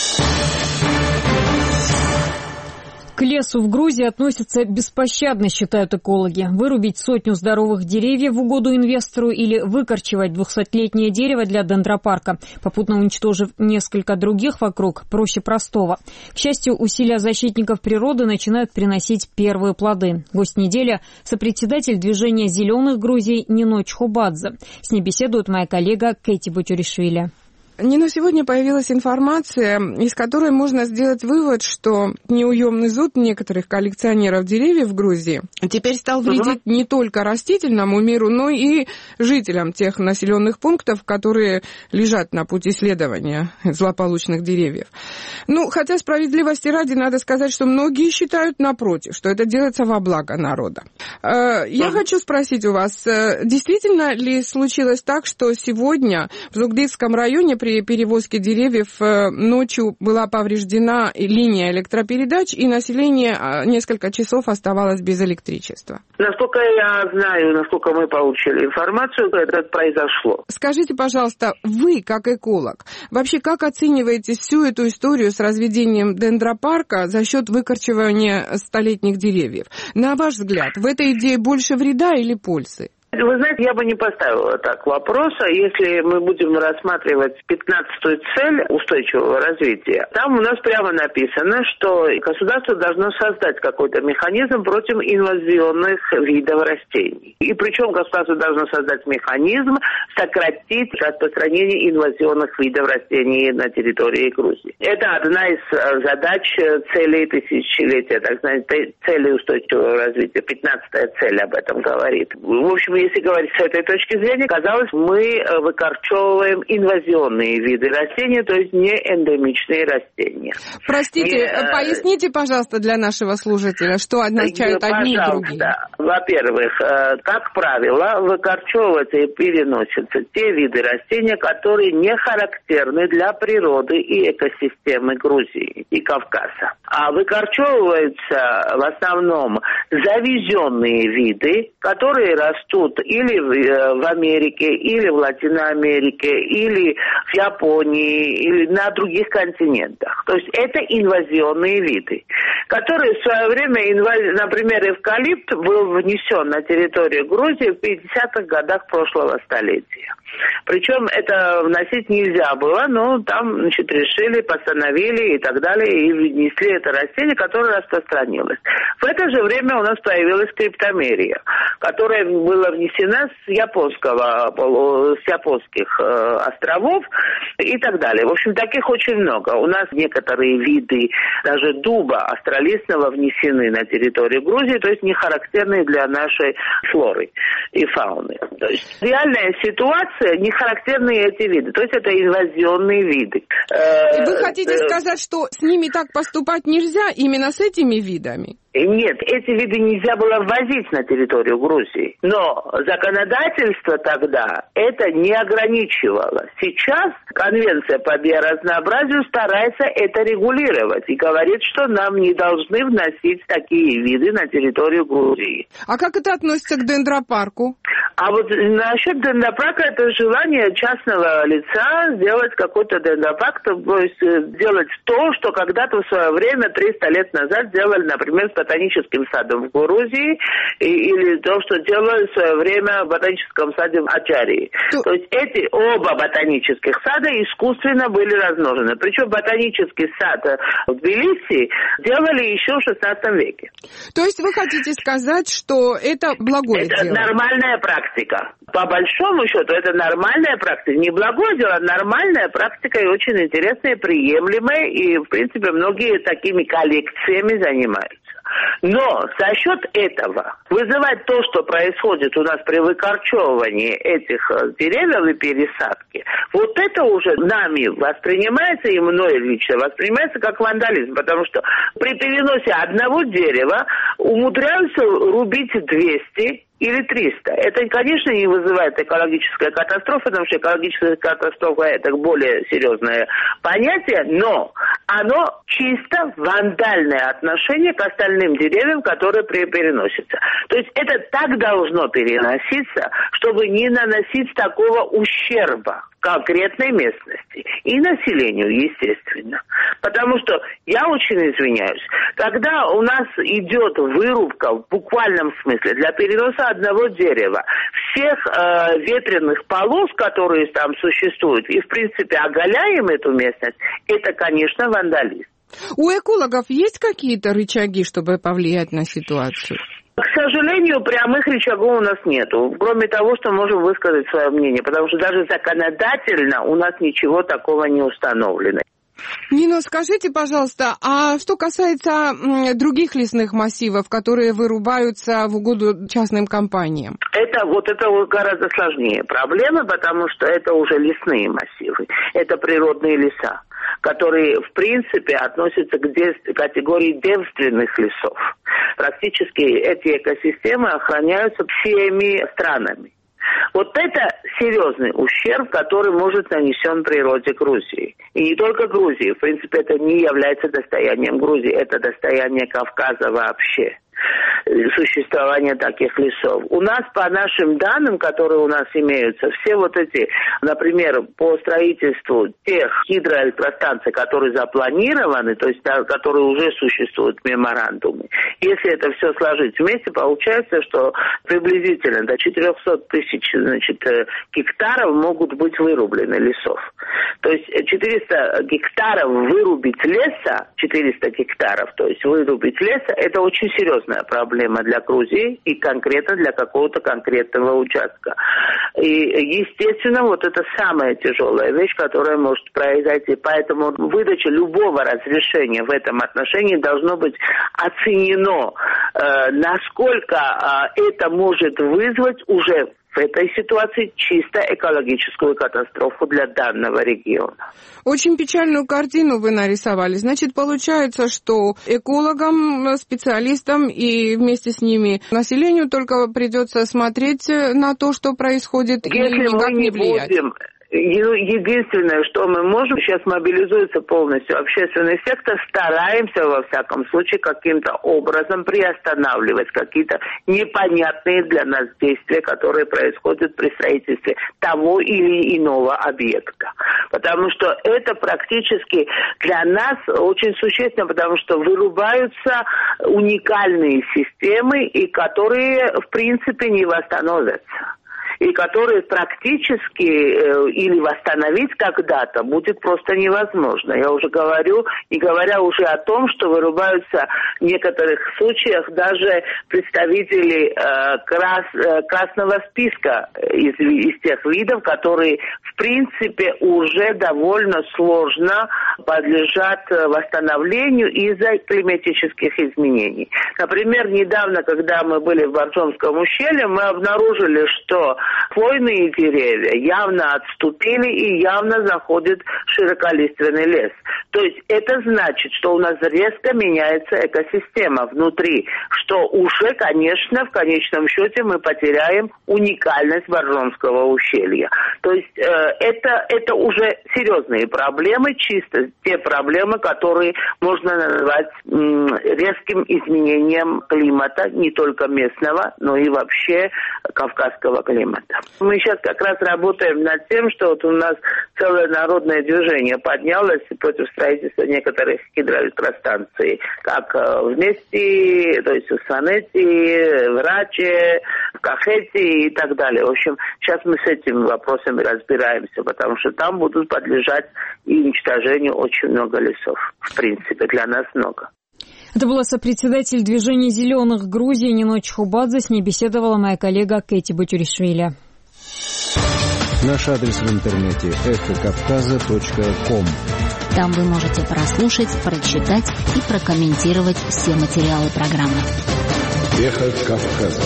К лесу в Грузии относятся беспощадно, считают экологи. Вырубить сотню здоровых деревьев в угоду инвестору или выкорчевать двухсотлетнее дерево для дендропарка, попутно уничтожив несколько других вокруг, проще простого. К счастью, усилия защитников природы начинают приносить первые плоды. Гость недели – сопредседатель движения «Зеленых Грузий» Нино Чхубадзе. С ней беседует моя коллега Кэти Бутюришвили. Нино, сегодня появилась информация, из которой можно сделать вывод, что неуемный зуд некоторых коллекционеров деревьев в Грузии теперь стал вредить не только растительному миру, но и жителям тех населенных пунктов, которые лежат на пути исследования злополучных деревьев. Ну, хотя справедливости ради надо сказать, что многие считают напротив, что это делается во благо народа. Я хочу спросить у вас, действительно ли случилось так, что сегодня в Зугдидском районе при При перевозке деревьев ночью была повреждена линия электропередач, и население несколько часов оставалось без электричества? Насколько я знаю, насколько мы получили информацию, это произошло. Скажите, пожалуйста, вы, как эколог, вообще как оцениваете всю эту историю с разведением дендропарка за счет выкорчевания столетних деревьев? На ваш взгляд, в этой идее больше вреда или пользы? Вы знаете, я бы не поставила так вопроса, если мы будем рассматривать пятнадцатую цель устойчивого развития. Там у нас прямо написано, что государство должно создать какой-то механизм против инвазионных видов растений. И причем государство должно создать механизм сократить распространение инвазионных видов растений на территории Грузии. Это одна из задач целей тысячелетия, так сказать, целей устойчивого развития. пятнадцатая цель об этом говорит. В общем, если говорить с этой точки зрения, казалось, мы выкорчевываем инвазионные виды растений, то есть не эндемичные растения. Простите, не, поясните, пожалуйста, для нашего слушателя, что означают одни и другие. Во-первых, как правило, выкорчевываются и переносятся те виды растений, которые не характерны для природы и экосистемы Грузии и Кавказа. А выкорчевываются в основном завезенные виды, которые растут или в Америке, или в Латинской Америке, или в Японии, или на других континентах. То есть это инвазионные виды, которые в свое время, например, эвкалипт был внесен на территорию Грузии в пятидесятых годах прошлого столетия. Причем это вносить нельзя было, но там, значит, решили, постановили и так далее, и внесли это растение, которое распространилось. В это же время у нас появилась криптомерия, которая была внесена с японского, с японских э, островов и так далее. В общем, таких очень много. У нас некоторые виды даже дуба астролистного внесены на территорию Грузии, то есть не характерные для нашей флоры и фауны. То есть реальная ситуация, не характерные эти виды, то есть это инвазионные виды. И вы хотите сказать, что с ними так поступать нельзя, именно с этими видами? Нет, эти виды нельзя было ввозить на территорию Грузии. Но законодательство тогда это не ограничивало. Сейчас Конвенция по биоразнообразию старается это регулировать и говорит, что нам не должны вносить такие виды на территорию Грузии. А как это относится к дендропарку? А вот насчет дендропарка это желание частного лица сделать какой-то дендропарк, то есть сделать то, что когда-то в свое время, триста лет назад, сделали, например, с ботаническим садом в Грузии, и, или то, что делали в свое время в ботаническом саде в Ачарии. То... то есть эти оба ботанических сада искусственно были размножены. Причем ботанический сад в Тбилиси делали еще в шестнадцатом веке. То есть вы хотите сказать, что это благое это дело? Это нормальная практика. По большому счету, это нормальная практика. Не благое дело, а нормальная практика и очень интересная, приемлемая. И, в принципе, многие такими коллекциями занимаются. Но за счет этого вызывать то, что происходит у нас при выкорчевывании этих деревьев и пересадке, вот это уже нами воспринимается, и мной лично воспринимается как вандализм, потому что при переносе одного дерева умудряются рубить двести или триста. Это, конечно, не вызывает экологической катастрофы, потому что экологическая катастрофа – это более серьезное понятие, но оно чисто вандальное отношение к остальным деревьям, которые переносятся. То есть это так должно переноситься, чтобы не наносить такого ущерба конкретной местности и населению, естественно. Потому что, я очень извиняюсь, когда у нас идет вырубка в буквальном смысле для переноса одного дерева, всех э, ветреных полос, которые там существуют, и в принципе оголяем эту местность, это, конечно, вандализм. У экологов есть какие-то рычаги, чтобы повлиять на ситуацию? К сожалению, прямых рычагов у нас нету, кроме того, что можем высказать свое мнение, потому что даже законодательно у нас ничего такого не установлено. Нина, скажите, пожалуйста, а что касается других лесных массивов, которые вырубаются в угоду частным компаниям? Это вот это гораздо сложнее проблема, потому что это уже лесные массивы, это природные леса, которые, в принципе, относятся к дев... категории девственных лесов. Практически эти экосистемы охраняются всеми странами. Вот это серьезный ущерб, который может нанесен природе Грузии. И не только Грузии. В принципе, это не является достоянием Грузии, это достояние Кавказа вообще. Существование таких лесов. У нас, по нашим данным, которые у нас имеются, все вот эти, например, по строительству тех гидроэлектростанций, которые запланированы, то есть которые уже существуют в меморандуме, если это все сложить вместе, получается, что приблизительно до четыреста тысяч, значит, гектаров могут быть вырублены лесов. То есть четыреста гектаров вырубить леса, четыреста гектаров, то есть вырубить леса, это очень серьезно проблема для Грузии и конкретно для какого-то конкретного участка. И, естественно, вот это самая тяжелая вещь, которая может произойти. Поэтому выдача любого разрешения в этом отношении должно быть оценено, э, насколько э, это может вызвать уже в этой ситуации чисто экологическую катастрофу для данного региона. Очень печальную картину вы нарисовали. Значит, получается, что экологам, специалистам и вместе с ними населению только придется смотреть на то, что происходит, Если и никак мы не не влиять. Будем... Единственное, что мы можем, сейчас мобилизуется полностью общественный сектор, стараемся, во всяком случае, каким-то образом приостанавливать какие-то непонятные для нас действия, которые происходят при строительстве того или иного объекта. Потому что это практически для нас очень существенно, потому что вырубаются уникальные системы, и которые, в принципе, не восстановятся. и которые практически э, или восстановить когда-то будет просто невозможно. Я уже говорю, не говоря уже о том, что вырубаются в некоторых случаях даже представители э, крас, э, красного списка из, из тех видов, которые в принципе уже довольно сложно подлежат восстановлению из-за климатических изменений. Например, недавно, когда мы были в Боржомском ущелье, мы обнаружили, что хвойные деревья явно отступили и явно заходит широколиственный лес. То есть это значит, что у нас резко меняется экосистема внутри, что уже, конечно, в конечном счете мы потеряем уникальность Боржомского ущелья. То есть э, это, это уже серьезные проблемы, чисто те проблемы, которые можно назвать м, резким изменением климата, не только местного, но и вообще кавказского климата. Мы сейчас как раз работаем над тем, что вот у нас целое народное движение поднялось против строительства некоторых гидроэлектростанций, как в Месте, то есть в Санете, в Раче, в Кахете и так далее. В общем, сейчас мы с этими вопросами разбираемся, потому что там будут подлежать и уничтожению очень много лесов. В принципе, для нас много. Это была сопредседатель движения «Зеленых» Грузии Нино Чхубадзе. С ней беседовала моя коллега Кэти Батюришвили. Наш адрес в интернете эхо кавказа точка ком. Там вы можете прослушать, прочитать и прокомментировать все материалы программы. Эхо Кавказа.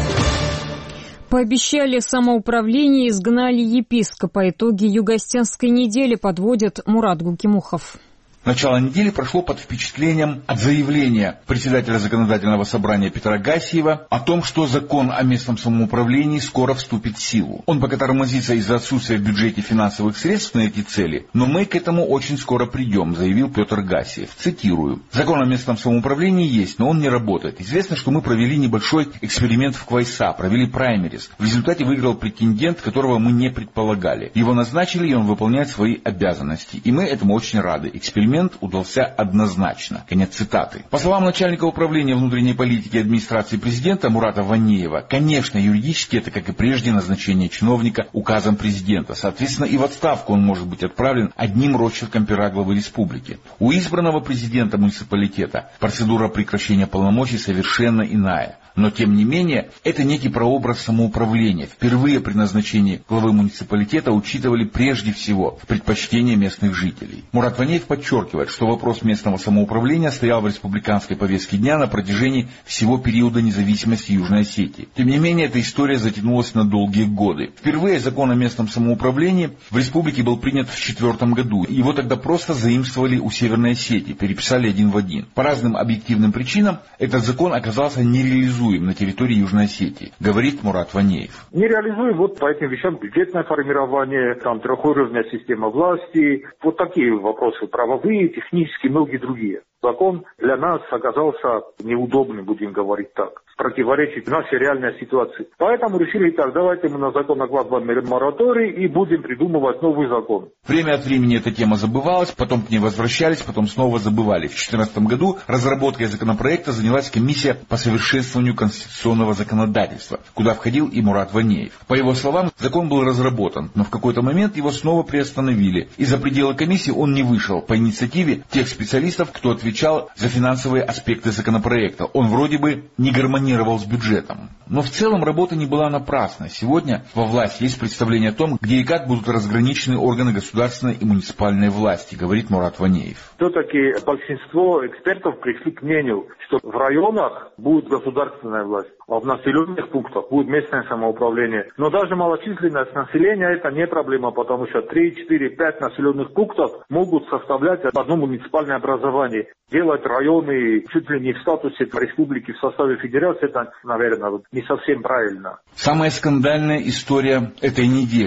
Пообещали самоуправление, изгнали епископа. Итоги Юго-Осетинской недели подводит Мурат Гукимухов. Начало недели прошло под впечатлением от заявления председателя Законодательного собрания Петра Гасиева о том, что закон о местном самоуправлении скоро вступит в силу. Он пока тормозится из-за отсутствия в бюджете финансовых средств на эти цели, но мы к этому очень скоро придем, заявил Петр Гасиев. Цитирую. Закон о местном самоуправлении есть, но он не работает. Известно, что мы провели небольшой эксперимент в Квайса, провели праймерис. В результате выиграл претендент, которого мы не предполагали. Его назначили, и он выполняет свои обязанности. И мы этому очень рады. Эксперимент удался однозначно. Конец цитаты. По словам начальника управления внутренней политики администрации президента Мурата Ванеева, конечно, юридически это, как и прежде, назначение чиновника указом президента. Соответственно, и в отставку он может быть отправлен одним росчерком пера главы республики. У избранного президента муниципалитета процедура прекращения полномочий совершенно иная. Но, тем не менее, это некий прообраз самоуправления. Впервые при назначении главы муниципалитета учитывали прежде всего предпочтения местных жителей. Мурат Ванеев подчеркивает, что вопрос местного самоуправления стоял в республиканской повестке дня на протяжении всего периода независимости Южной Осетии. Тем не менее, эта история затянулась на долгие годы. Впервые закон о местном самоуправлении в республике был принят в две тысячи четвёртом году. Его тогда просто заимствовали у Северной Осетии, переписали один в один. По разным объективным причинам этот закон оказался нереализуемым на территории Южной Осетии, говорит Мурат Ванеев. Не реализуем вот по этим вещам бюджетное формирование, там трехуровневая система власти, вот такие вопросы правовые, технические, многие другие. Закон для нас оказался неудобным, будем говорить так, противоречит нашей реальной ситуации. Поэтому решили так, давайте мы на закон накладываем мораторий и будем придумывать новый закон. Время от времени эта тема забывалась, потом к ней возвращались, потом снова забывали. В две тысячи четырнадцатом году разработкой законопроекта занялась комиссия по совершенствованию конституционного законодательства, куда входил и Мурат Ванеев. По его словам, закон был разработан, но в какой-то момент его снова приостановили. И за пределы комиссии он не вышел по инициативе тех специалистов, кто отвечал за финансовые аспекты законопроекта. Он вроде бы не гармонировал с бюджетом. Но в целом работа не была напрасна. Сегодня во власти есть представление о том, где и как будут разграничены органы государственной и муниципальной власти, говорит Мурат Ванеев. Все-таки большинство экспертов пришли к мнению, что в районах будет государственная власть, а в населенных пунктах будет местное самоуправление. Но даже малочисленность населения это не проблема, потому что три, четыре, пять населенных пунктов могут составлять одно муниципальное образование. Делать районы чуть ли не в статусе республики в составе федерации, это, наверное, не совсем правильно. Самая скандальная история этой недели.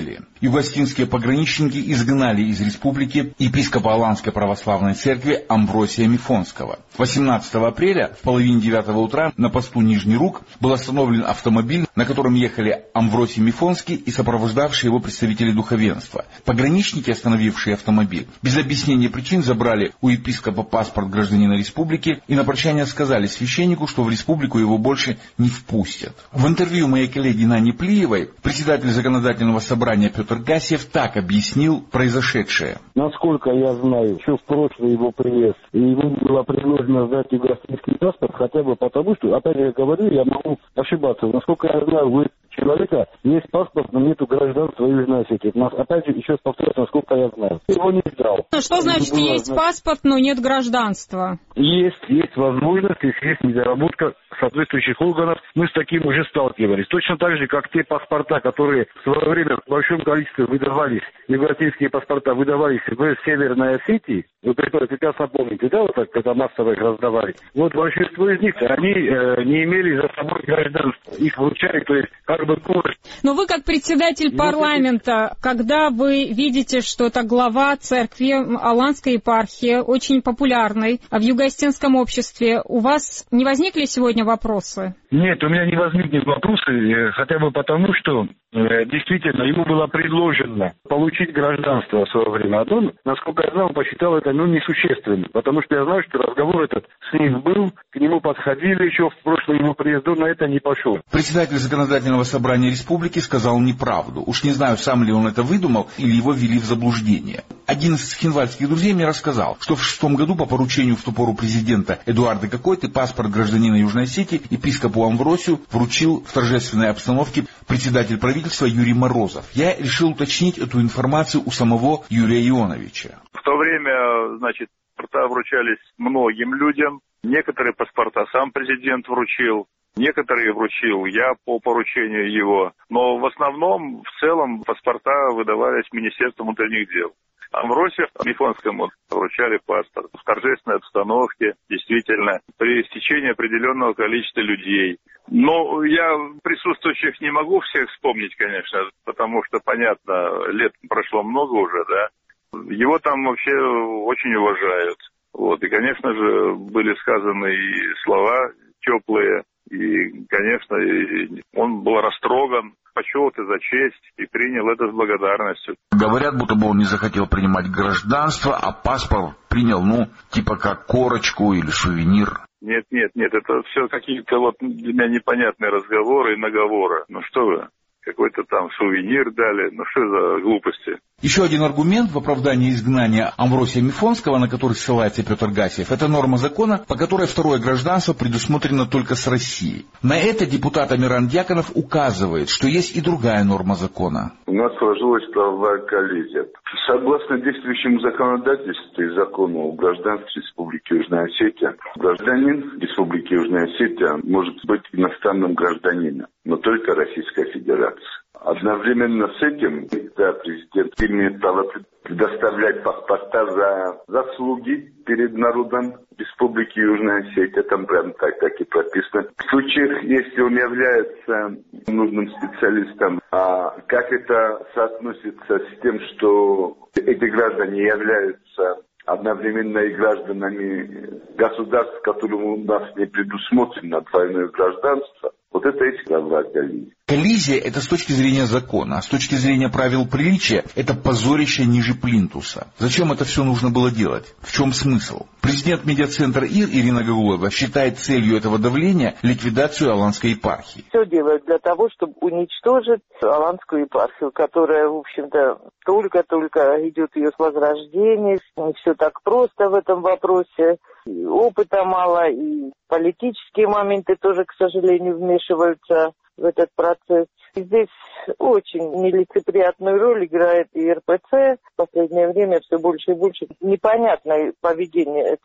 югославские пограничники изгнали из республики епископа Аланской православной церкви Амвросия Мифонского. восемнадцатого апреля в половине девятого утра на посту Нижний Рук был остановлен автомобиль, на котором ехали Амвросий Мифонский и сопровождавшие его представители духовенства. Пограничники, остановившие автомобиль, без объяснения причин забрали у епископа паспорт гражданина республики и на прощание сказали священнику, что в республику его больше не впустят. В интервью моей коллеги Нане Плиевой председатель законодательного собрания Петр Гасиев так объяснил произошедшее. Насколько я знаю, еще в прошлый его приезд, и ему было предложено сдать югославский паспорт, хотя бы потому, что, опять же, я говорю, я могу ошибаться. Насколько я знаю, вы человека есть паспорт, но нету гражданства Южной Осетии. Опять же, еще раз повторяю, насколько я знаю. Его не сдал. Ну, что значит было, есть значит... паспорт, но нет гражданства? Есть, есть возможность, если есть недоработка соответствующих органов. Мы с таким уже сталкивались. Точно так же, как те паспорта, которые в свое время в большом количестве выдавались, югославские паспорта выдавались в Северной Осетии. Вы прекрасно помните, да, вот так, когда массово их раздавали. Вот большинство из них, они э, не имели за собой гражданства. Их вручали, то есть, как бы... Но вы, как председатель парламента, когда вы видите, что это глава церкви Аланской епархии, очень популярной в юго-осетинском обществе, у вас не возникли сегодня вопросы? Нет, у меня не возникнет вопросы, хотя бы потому, что э, действительно ему было предложено получить гражданство в свое время. А он, насколько я знал, посчитал это ну, несущественным, потому что я знаю, что разговор этот с ним был, к нему подходили еще в прошлый его приезд, он на это не пошел. Председатель законодательного собрания республики сказал неправду. Уж не знаю, сам ли он это выдумал или его ввели в заблуждение. Один из хинвальских друзей мне рассказал, что в шестом году по поручению в ту пору президента Эдуарда Кокойты паспорт гражданина Южной Осетии епископу Амвросию вручил в торжественной обстановке председатель правительства Юрий Морозов. Я решил уточнить эту информацию у самого Юрия Ионовича. В то время, значит, паспорта вручались многим людям. Некоторые паспорта сам президент вручил, некоторые вручил я по поручению его. Но в основном, в целом, паспорта выдавались Министерством внутренних дел. Амвросию Мифонскому вручали паспорт в торжественной обстановке, действительно, при стечении определенного количества людей. Но я присутствующих не могу всех вспомнить, конечно, потому что, понятно, лет прошло много уже, да. Его там вообще очень уважают. Вот. И, конечно же, были сказаны и слова теплые, и, конечно, и он был растроган, почет и за честь, и принял это с благодарностью. Говорят, будто бы он не захотел принимать гражданство, а паспорт принял, ну, типа как корочку или сувенир. Нет, нет, нет, это все какие-то вот для меня непонятные разговоры и наговоры. Ну что вы, какой-то там сувенир дали, ну что за глупости. Еще один аргумент в оправдании изгнания Амвросия Мифонского, на который ссылается Петр Гасиев, это норма закона, по которой второе гражданство предусмотрено только с Россией. На это депутат Амиран Дьяконов указывает, что есть и другая норма закона. У нас сложилась правовая коллизия. Согласно действующему законодательству и закону о гражданстве Республики Южная Осетия, гражданин Республики Южная Осетия может быть иностранным гражданином, но только Российской Федерации. Одновременно с этим, да, президент имеет право предоставлять паспорта за заслуги перед народом Республики Южная Осетия, там прям так, так и прописано. В случаях, если он является нужным специалистом, а как это соотносится с тем, что эти граждане являются одновременно и гражданами государств, которым у нас не предусмотрено двойное гражданство, вот это и правовая коллизия. Коллизия – это с точки зрения закона, а с точки зрения правил приличия – это позорище ниже плинтуса. Зачем это все нужно было делать? В чем смысл? Президент медиацентра ИР Ирина Гагулова считает целью этого давления ликвидацию Аланской епархии. Все делают для того, чтобы уничтожить Аланскую епархию, которая, в общем-то, только-только идет ее с возрождения. Не все так просто в этом вопросе. И опыта мало, и политические моменты тоже, к сожалению, вмешиваются в этот процесс. И здесь очень нелицеприятную роль играет и эр пэ цэ. В последнее время все больше и больше непонятное поведение этой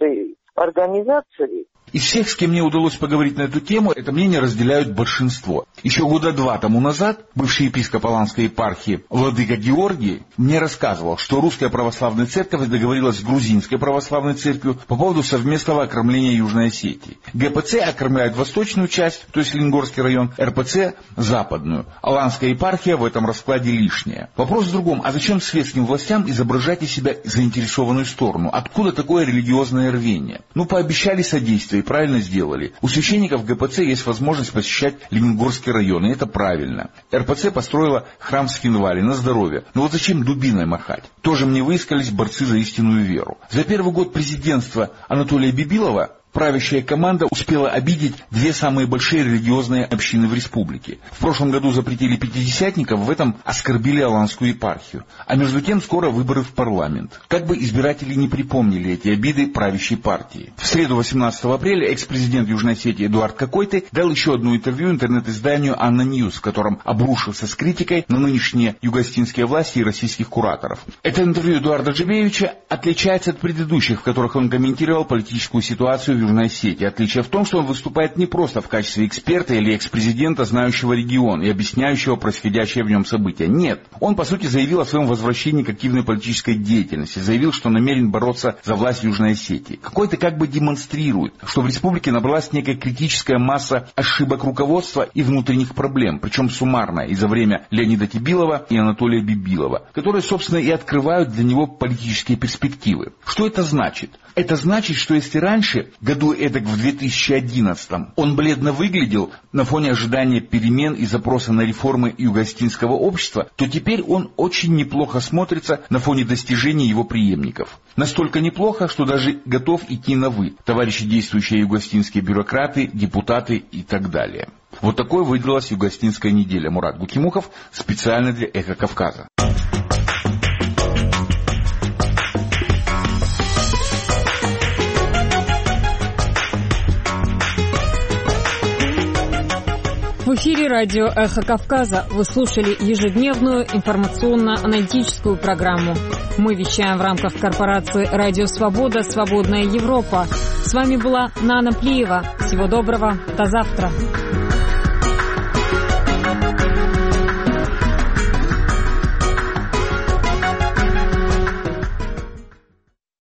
организаций. Из всех, с кем мне удалось поговорить на эту тему, это мнение разделяют большинство. Еще года два тому назад бывший епископ Аланской епархии владыка Георгий мне рассказывал, что Русская Православная Церковь договорилась с Грузинской Православной Церковью по поводу совместного окормления Южной Осетии. ГПЦ окормляет восточную часть, то есть Ленгорский район, эр пэ цэ – западную. Аланская епархия в этом раскладе лишняя. Вопрос в другом, а зачем светским властям изображать из себя заинтересованную сторону? Откуда такое религиозное рвение? Ну, пообещали содействие и правильно сделали. У священников гэ пэ цэ есть возможность посещать Ленгорский район, и это правильно. эр пэ цэ построила храм в Схинвале на здоровье. Но вот зачем дубиной махать? Тоже мне высказались борцы за истинную веру. За первый год президентства Анатолия Бибилова правящая команда успела обидеть две самые большие религиозные общины в республике. В прошлом году запретили пятидесятников, в этом оскорбили Аланскую епархию. А между тем скоро выборы в парламент. Как бы избиратели не припомнили эти обиды правящей партии. В среду восемнадцатого апреля экс-президент Южной Осетии Эдуард Кокойты дал еще одно интервью интернет-изданию «Анна Ньюс», в котором обрушился с критикой на нынешние югоостинские власти и российских кураторов. Это интервью Эдуарда Джебеевича отличается от предыдущих, в которых он комментировал политическую ситуацию в Южной Осетии. Отличие в том, что он выступает не просто в качестве эксперта или экс-президента, знающего регион и объясняющего происходящее в нем события. Нет. Он, по сути, заявил о своем возвращении к активной политической деятельности. Заявил, что намерен бороться за власть Южной Осетии. Какой-то как бы демонстрирует, что в республике набралась некая критическая масса ошибок руководства и внутренних проблем, причем суммарно, и за время Леонида Тибилова и Анатолия Бибилова, которые, собственно, и открывают для него политические перспективы. Что это значит? Это значит, что если раньше, году эдак в две тысячи одиннадцатом, он бледно выглядел на фоне ожидания перемен и запроса на реформы югоостинского общества, то теперь он очень неплохо смотрится на фоне достижений его преемников. Настолько неплохо, что даже готов идти на «вы», товарищи действующие югоостинские бюрократы, депутаты и так далее. Вот такой выдалась югоостинская неделя. Мурат Гукимухов специально для «Эхо Кавказа». В эфире радио «Эхо Кавказа». Вы слушали ежедневную информационно-аналитическую программу. Мы вещаем в рамках корпорации «Радио Свобода. Свободная Европа». С вами была Нана Плиева. Всего доброго. До завтра.